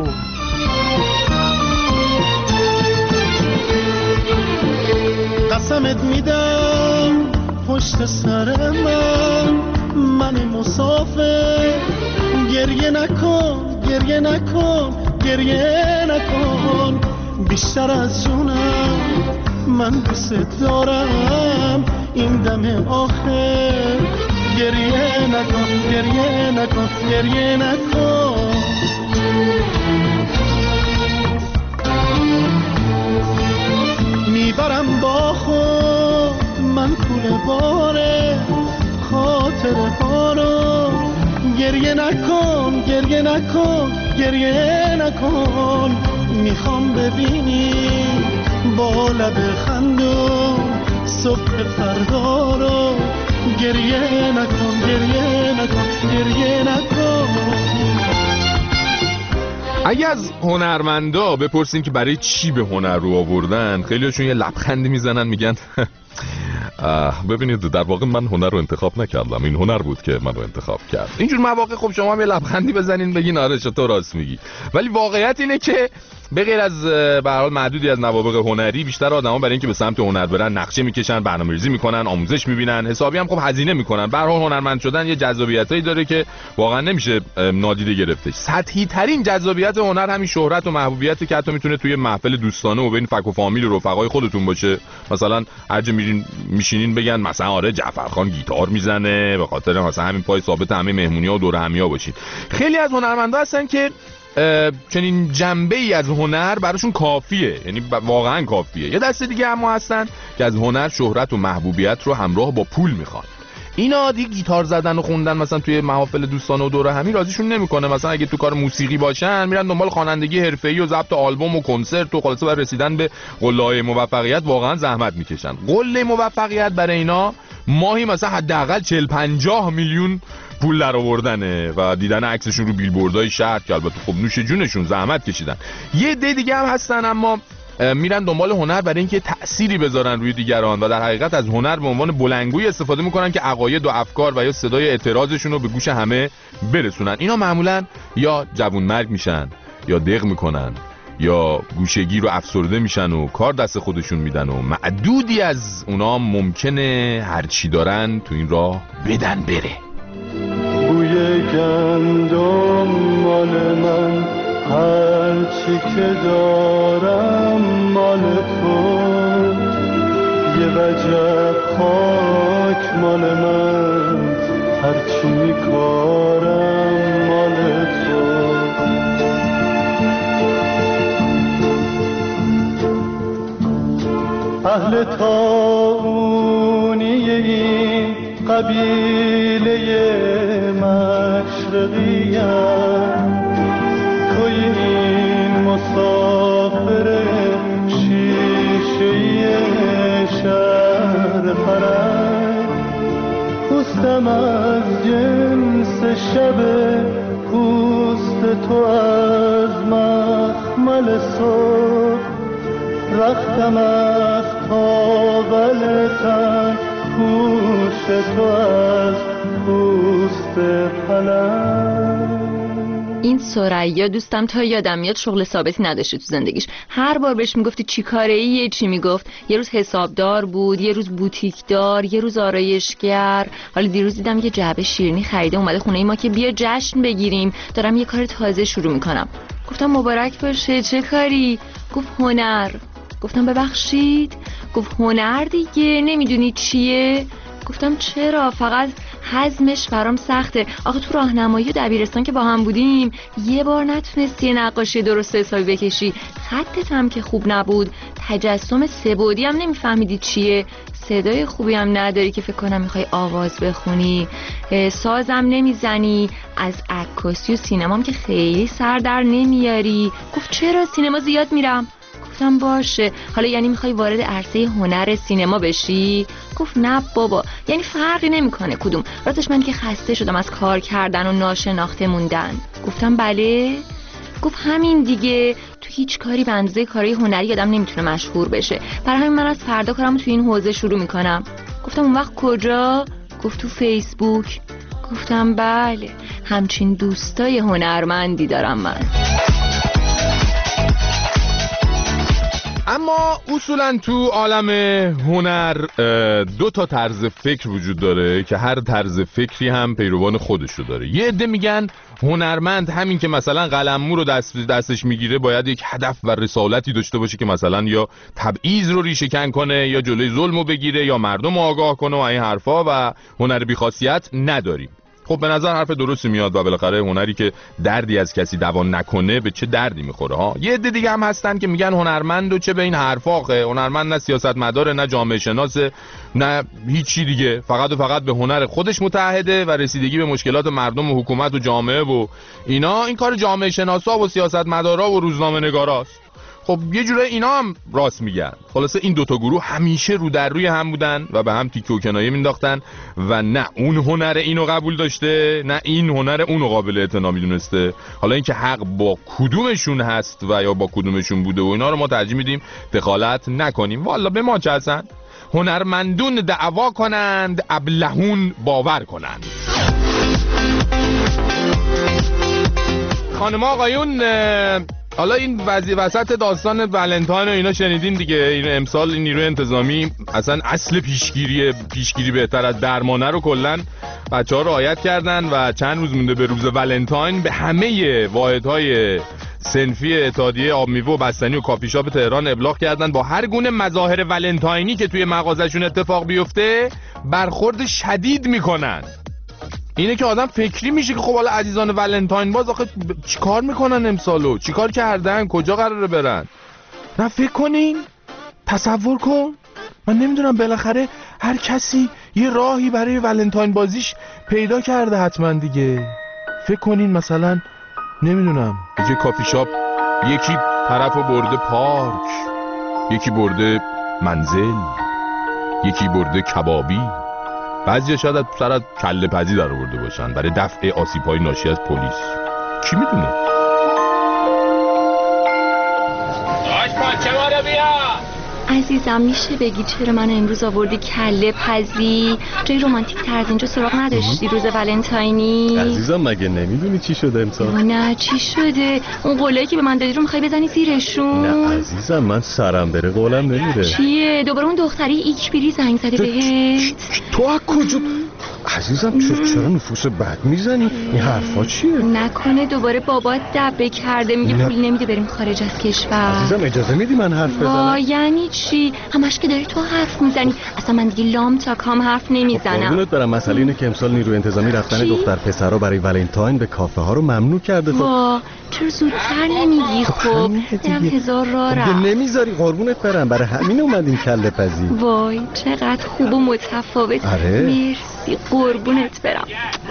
قسمت میدم پشت سر من، من مسافر، گریه نکن گریه نکن گریه نکن، بیشتر از جونم من دوست دارم، این دم آخر گریه نکن گریه نکن گریه نکن. میبرم با خود من پول باره خاطره ها رو، گریه نکن گریه نکن گریه نکن، میخوام ببینی با لب خندون صبح فردا رو، گریه نکن گریه نکن گریه نکن. اگه از هنرمندا بپرسین که برای چی به هنر رو آوردن، خیلیشون یه لبخندی میزنن میگن ببینید در واقع من هنر رو انتخاب نکردم، این هنر بود که من رو انتخاب کرد. اینجور مواقع خب شما هم یه لبخندی بزنین بگین آره چطور راست میگی، ولی واقعیت اینه که به غیر از به هر حال معدودی از نوابغ هنری، بیشتر آدما برای اینکه به سمت هنر برن نقشه میکشن، برنامه‌ریزی میکنن، آموزش میبینن، حسابی هم خب هزینه میکنن. به هر حال هنرمند شدن یه جذابیتایی داره که واقعا نمیشه نادیده گرفتش. سطحی ترین جذابیت هنر همین شهرت و محبوبیتی که حتی میتونه توی محفل دوستانه و بین فک و فامیل و رفقای خودتون باشه. مثلا هر جا میرین میشینین بگن مثلا آره جعفرخان گیتار میزنه، به خاطر مثلا همین پای ثابت همه مهمونی‌ها و دور همیا باشین. خیلی از هنرمندا هستن که چنین جنبه‌ای از هنر براشون کافیه، یعنی واقعا کافیه. یه دسته دیگه اما هستن که از هنر شهرت و محبوبیت رو همراه با پول میخوان. اینا دیگه گیتار زدن و خوندن مثلا توی محافل دوستانه و دوره همی راضیشون نمیکنه. مثلا اگه تو کار موسیقی باشن میرن دنبال خوانندگی حرفه‌ای و ضبط آلبوم و کنسرت و خلاصه برای رسیدن به قله موفقیت واقعا زحمت میکشن. قله موفقیت برای اینا ماهی مثلا حداقل چهل پنجاه میلیون پول در آوردنه و دیدن عکسشون رو بیلبوردهای شهر که البته خب نوش جونشون زحمت کشیدن. یه عده دیگه هم هستن اما میرن دنبال هنر برای اینکه تأثیری بذارن روی دیگران و در حقیقت از هنر به عنوان بلندگویی استفاده میکنن که عقاید و افکار و یا صدای اعتراضشون رو به گوش همه برسونن. اینا معمولا یا جوانمرگ میشن یا دق میکنن یا گوشگیر و افسرده میشن و کار دست خودشون میدن و معدودی از اونا ممکنه هرچی دارن تو این راه بدن بره. بوی گندم مال من، هرچی که دارم مال تو، یه وجب خاک مال من، هرچی میکارم مال تو. اهل طاعونی این قبیله مشرقیم، توی این مسافر شیشه شهر فرنگ، پوستم از جنس شب پوست تو از مخمل صبح، رختم از تاول تن پوست تو از پوست پلنگ. این ثریا دوستم تا یادم میاد شغل ثابتی نداشته تو زندگیش. هر بار بهش میگفتی چی کاره ای چی میگفت. یه روز حسابدار بود، یه روز بوتیکدار، یه روز آرایشگر. حالا دیروز دیدم یه جعبه شیرینی خریده اومده خونه ای ما که بیا جشن بگیریم، دارم یه کار تازه شروع میکنم. گفتم مبارک باشه، چه کاری؟ گفت هنر. گفتم ببخشید؟ گفت هنر دیگه، نمیدونی چیه؟ گفتم چرا؟ فقط هضمش برام سخته. آخه تو راهنمایی و دبیرستان که با هم بودیم یه بار نتونستی نقاشی درست حسابی بکشی، خطت هم که خوب نبود، تجسم سه‌بعدی هم نمیفهمیدی چیه، صدای خوبی هم نداری که فکر کنم میخوای آواز بخونی، سازم نمیزنی، از عکاسی و سینمام که خیلی سر در نمیاری. گفت چرا؟ سینما زیاد میرم. گفتم باشه، حالا یعنی میخوای وارد عرصه هنر سینما بشی؟ گفت نه بابا، یعنی فرقی نمیکنه کدوم، راستش من که خسته شدم از کار کردن و ناشناخته موندن. گفتم بله. گفت همین دیگه، تو هیچ کاری به اندازه کاری هنری آدم نمیتونه مشهور بشه، برای همین من از فردا کارمو تو این حوزه شروع میکنم. گفتم اون وقت کجا؟ گفت تو فیسبوک. گفتم بله. همچین دوستای هنرمندی دارم من. اما اصولا تو عالم هنر دو تا طرز فکر وجود داره که هر طرز فکری هم پیروان خودشو داره. یه عده میگن هنرمند همین که مثلا قلممو رو دست دستش میگیره باید یک هدف و رسالتی داشته باشه که مثلا یا تبعیض رو ریشه کن کنه یا جلوی ظلمو بگیره یا مردم رو آگاه کنه و این حرفا و هنر بی‌خاصیت نداریم. خب به نظر حرف درستی میاد و بالاخره هنری که دردی از کسی دوا نکنه به چه دردی میخوره ها. یه عده دیگه هم هستن که میگن هنرمند و چه به این حرفاخه، هنرمند نه سیاستمدار نه جامعه شناس نه هیچی دیگه، فقط و فقط به هنر خودش متعهده و رسیدگی به مشکلات مردم و حکومت و جامعه و اینا این کار جامعه شناسا و سیاستمدارا و روزنامه‌نگاراست. خب یه جوره اینا هم راست میگن. خلاصه این دوتا گروه همیشه رو در روی هم بودن و به هم تیکه و کنایه مینداختن و نه اون هنر اینو قبول داشته نه این هنر اونو قابل اعتنا میدونسته. حالا اینکه حق با کدومشون هست و یا با کدومشون بوده و اینا رو ما ترجیح میدیم دخالت نکنیم. والا به ما چه هستن؟ هنرمندون دعوا کنند، ابلهون باور کنند. خانم آقایون، حالا این وضعی وسط داستان ولنتاین و اینا شنیدین دیگه. این امسال این نیروی انتظامی اصلا اصل پیشگیری پیشگیری بهتر از درمانه رو کلا بچه‌ها رعایت کردن و چند روز مونده به روز ولنتاین به همه واحدهای صنفی اتحادیه آب میوه و بستنی و کافی شاپ تهران ابلاغ کردن با هر گونه مظاهر ولنتاینی که توی مغازه‌شون اتفاق بیفته برخورد شدید میکنن. اینه که آدم فکری میشه که خب حالا عزیزان ولنتاین باز آخه چیکار میکنن امسالو؟ چیکار کردن؟ کجا قراره برن؟ نه فکر کنین، تصور کن، من نمیدونم، بالاخره هر کسی یه راهی برای ولنتاین بازیش پیدا کرده حتما دیگه. فکر کنین مثلا نمیدونم به جای کافی شاپ یکی طرفو برده پارک، یکی برده منزل، یکی برده کبابی، بعضی شاید از سر کله پزی در آورده باشن برای دفع آسیب‌های ناشی از پلیس. کی میدونه؟ آش پاچه ما رو بیا. عزیزم میشه بگی چرا من امروز آوردی کله پزی؟ جای رومانتیک تر از اینجا سراغ نداشتی روز ولنتاینی؟ عزیزم مگه نمیدونی چی شده امسال؟ نه چی شده؟ اون قولایی که به من دادی رو میخوای بزنی زیرشون؟ نه عزیزم من سرم بره قولم نمیره. چیه؟ دوباره اون دختری ایکبیری زنگ زده بهت؟ تو از کجا؟ عزیزم چرا چرا نفوس بد میزنی؟ این حرفا چیه؟ نکنه دوباره بابات دبه کرده میگه پول نمیده بریم خارج از کشور. عزیزم اجازه میدی من حرف بزنم؟ یعنی چی؟ همش که داری تو حرف میزنی. اصلا من دیگه لام تا کام حرف نمیزنم. قربونت برم، مسئله اینه که امسال نیروی انتظامی رفتن چی؟ دختر پسرا برای ولنتاین به کافه ها رو ممنوع کرده. وا چرا زودتر نمیگی؟ خب اینم هزار راه رفت. نمیذاری قربونت برم، برای همین اومدیم کله پزی. وای چقدر خوب و متفاوت. آره. مرسی قربونت برم.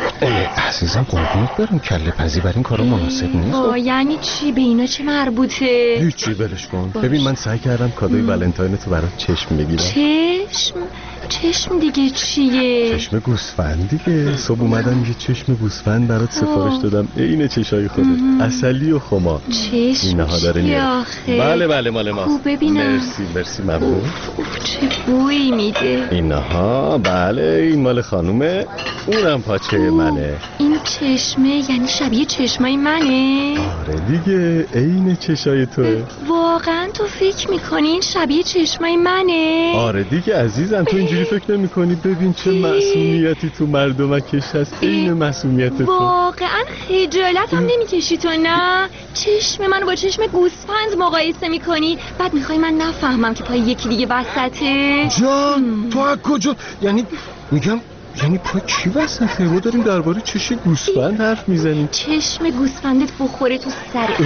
عزیزم قربونت برم، کله پزی برای این کارا مناسب نیست. وای یعنی چی؟ به اینا چه مربوطه؟ هیچی ولش کن. ببین من سعی کردم کادوی ولنتاین تو برات چشم بگیرم. چشم؟ چشم دیگه چیه؟ چشم گوسفند دیگه. صبح اومدم یه چشم گوسفند برات سفارش دادم. اینه چشای خودت، عسلی و خمار. چشم اینها داره چی میاد. آخه؟ بله بله مال ماست. خوب ببینم. مرسی مرسی ممنون. اوف چه بویی میده. اینها بله این مال خانومه، اونم پاچه منه. این چشمه یعنی شبیه چشمای منه؟ آره دیگه عین چشای توه. واقعا تو فکر میکنی این شبیه چشمای منه؟ آره دیگه عزیزم، تو اینجوری فکر نمی کنی؟ ببین چه معصومیتی تو مردمکش هست، عین معصومیت تو. واقعا خجالت هم نمیکشی تو؟ نه چشم منو با چشم گوسفند مقایسه میکنی، بعد میخوای من نفهمم که پای یکی دیگه وسطه؟ جان تو از کجا؟ یعنی میگم یعنی پای کی وسطه؟ ما داریم درباره چشم گوسفند حرف میزنیم. چشم گوسفندت بخوره تو سرت.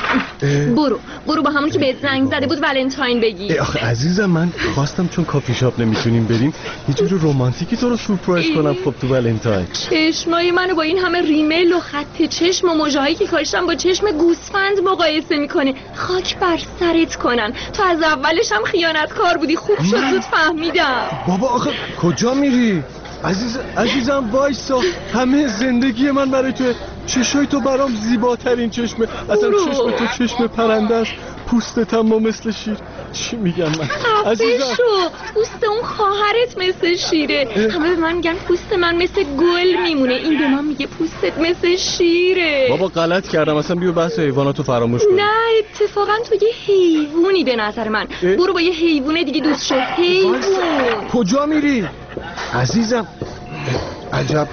برو برو با همون که بهت زنگ زده بود ولنتاین بگی. آخه عزیزم من خواستم چون کافی شاپ نمیتونیم بریم یه جور رومانتیکی تو رو سورپرایز کنم. خب تو ولنتاین چشمای منو با این همه ریمیل و خط چشم و مژه‌هایی که کاشتم با چشم گوسفند مقایسه میکنه. خاک بر سرت کنن، تو از اولش هم خیانتکار بودی. خوب شد زود فهمیدم. بابا آخه کجا میری؟ عزیز عزیزم وایسا، همه زندگی من برای تو. چشای تو برام زیباترین چشمه، اصلا چشم تو چشم پرنده است. پوستت هم مثل شیر. چی میگم من عزیزم؟ شو پوست اون خواهرت مثل شیره. همه به من میگن پوست من مثل گل میمونه، این به من میگه پوستت مثل شیره. بابا غلط کردم، اصلا بیا بحث حیواناتو فراموش کن. نه اتفاقا تو یه حیوانی به نظر من. اه؟ برو با یه حیوان دیگه دوست شو. حیوان کجا میری عزیزم؟ عجب.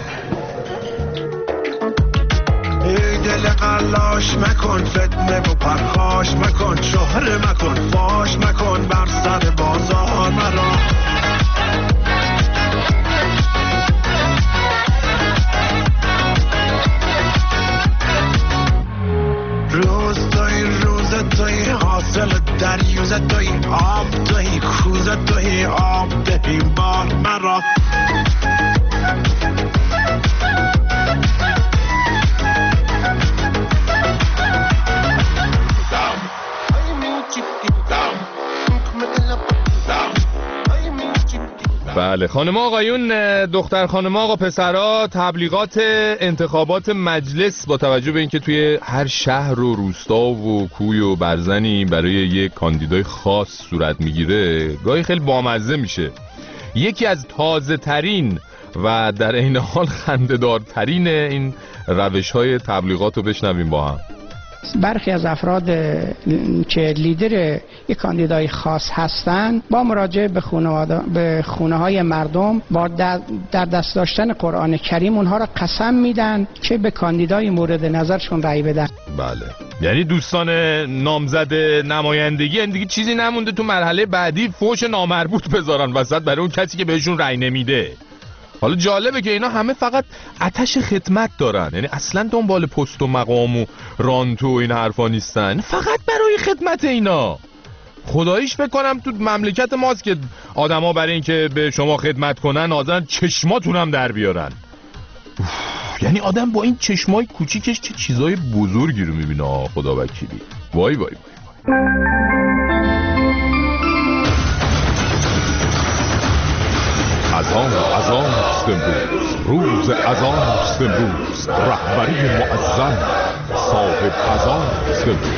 ای دل قلاش مکن، فتنه و پرخاش مکن، شهر مکن، فاش مکن، بر سر بازار مرا. روز توی روز توی حاصل دریوز توی آب توی کوز توی آب دهی بار مرا. بله خانم آقایون، دختر خانم آقا پسرها، تبلیغات انتخابات مجلس با توجه به اینکه توی هر شهر و روستا و کوی و برزنی برای یک کاندیدای خاص صورت میگیره، گاهی خیلی بامزه میشه. یکی از تازه ترین و در این حال خنده‌دارترین این روش های تبلیغات رو بشنویم با هم. برخی از افراد که لیدر یک کاندیدای خاص هستند با مراجعه به خانواده به خونه های مردم با در دست داشتن قرآن کریم اونها را قسم میدن که به کاندیدای مورد نظرشون رأی بدن. بله، یعنی دوستان نامزد نمایندگی یعنی دیگه چیزی نمونده تو مرحله بعدی فوش نامربوط بذارن وسط برای اون کسی که بهشون رأی نمیده. حالا جالبه که اینا همه فقط آتش خدمت دارن، یعنی اصلا دنبال پست و مقام و رانتو و این حرفا نیستن، فقط برای خدمت اینا. خداییش بکنم تو مملکت ماست که آدما برای اینکه به شما خدمت کنن آدم چشماتون هم در بیارن. یعنی آدم با این چشمای کوچیکش چه چیزای بزرگی رو میبینه. خدا وکیلی. وای وای وای, وای. از آن از آن است امروز، روز از آن است امروز، رهبری معظم صاحب از آن است امروز.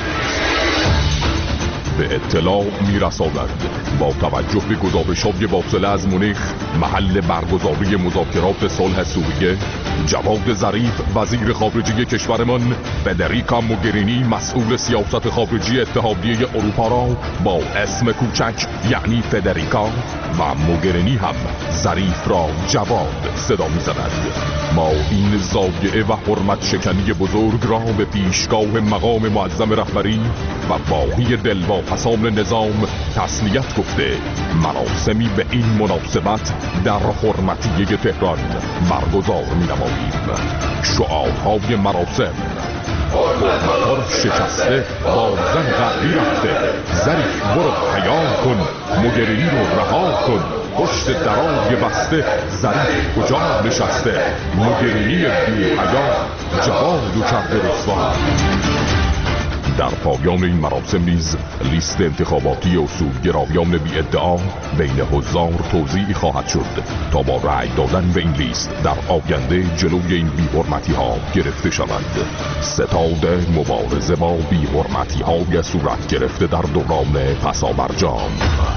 به اطلاع میرساند با توجه به گزارش‌های واصله از مونیخ محل برگزاری مذاکرات صلح سوریه، جواد ظریف وزیر خارجه کشورمان فدریکا موگرینی مسئول سیاست خارجی اتحادیه اروپا را با اسم کوچک یعنی فدریکا و موگرینی هم ظریف را جواد صدا می‌زند. ما این زاویه و حرمت شکنی بزرگ را به پیشگاه مقام معظم رهبری و باقی دلواپسان نظام تسلیت گفته مراسمی به این مناسبت در حرمتیه تهران برگزار می‌نماییم. شعارهای مراسم: حرمت‌ها شکسته با زن غربی رفته، ظریف برو حیا کن، موگرینی رو رها کن، پشت درای بسته ظریف کجا نشسته، موگرینی بی حیا جوادو کرده رسوا. در پایان این مراسم نیز لیست انتخاباتی اصولگرایان بی ادعا بین حضار توزیع خواهد شد تا با رأی دادن به این لیست در آینده جلوی این بی حرمتی ها گرفته شود. ستاد مبارزه با بی حرمتی های صورت گرفته در دوران پسابرجام.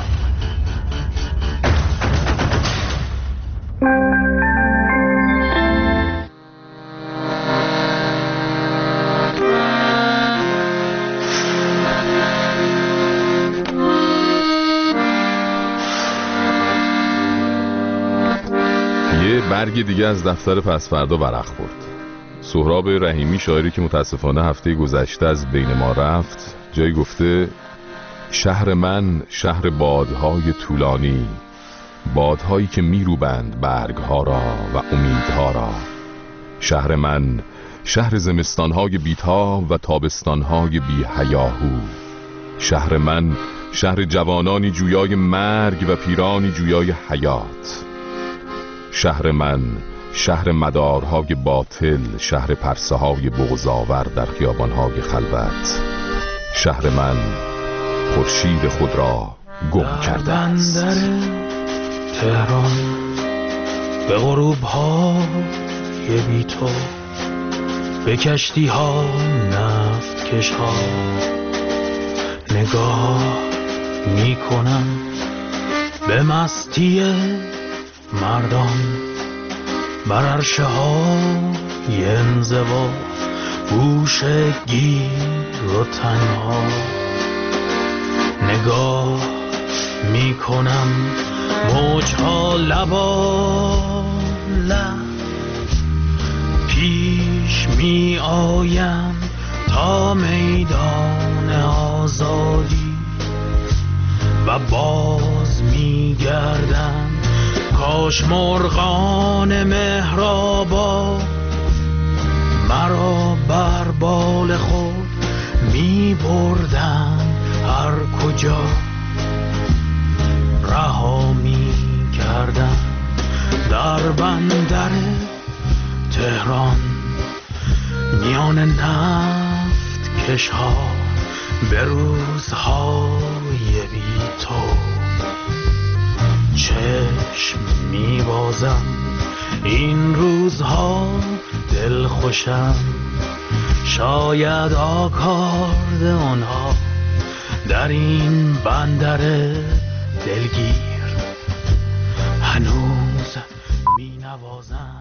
برگ دیگه از دفتر پسفردا ورق خورد. سهراب رحیمی شاعری که متاسفانه هفته گذشته از بین ما رفت جایی گفته: شهر من شهر بادهای طولانی، بادهایی که میروبند برگها را و امیدها را. شهر من شهر زمستانهای بی‌تا و تابستانهای بی هیاهو. شهر من شهر جوانانی جویای مرگ و پیرانی جویای حیات. شهر من شهر مدارهای باطل، شهر پرسه های بغض‌آور در خیابانهای خلوت. شهر من خورشید خود را گم کرده است. بندر تهران به غروب های بی تو، به کشتی ها نفت کش ها نگاه میکنم به مستی مردان بر عرشه های انزوا گوشه گیر و تنها نگاه میکنم موجها لبا لب پیش می آیم تا میدان آزادی و باز می گردم کاش مرغان مهرابا مرا بر بال خود می بردن هر کجا رها می کردن در بندر تهران میان نفت کشها به روزهای بی تو چشم می بازم این روزها دل خوشم شاید آکارد آنها در این بندر دلگیر هنوز می نوازم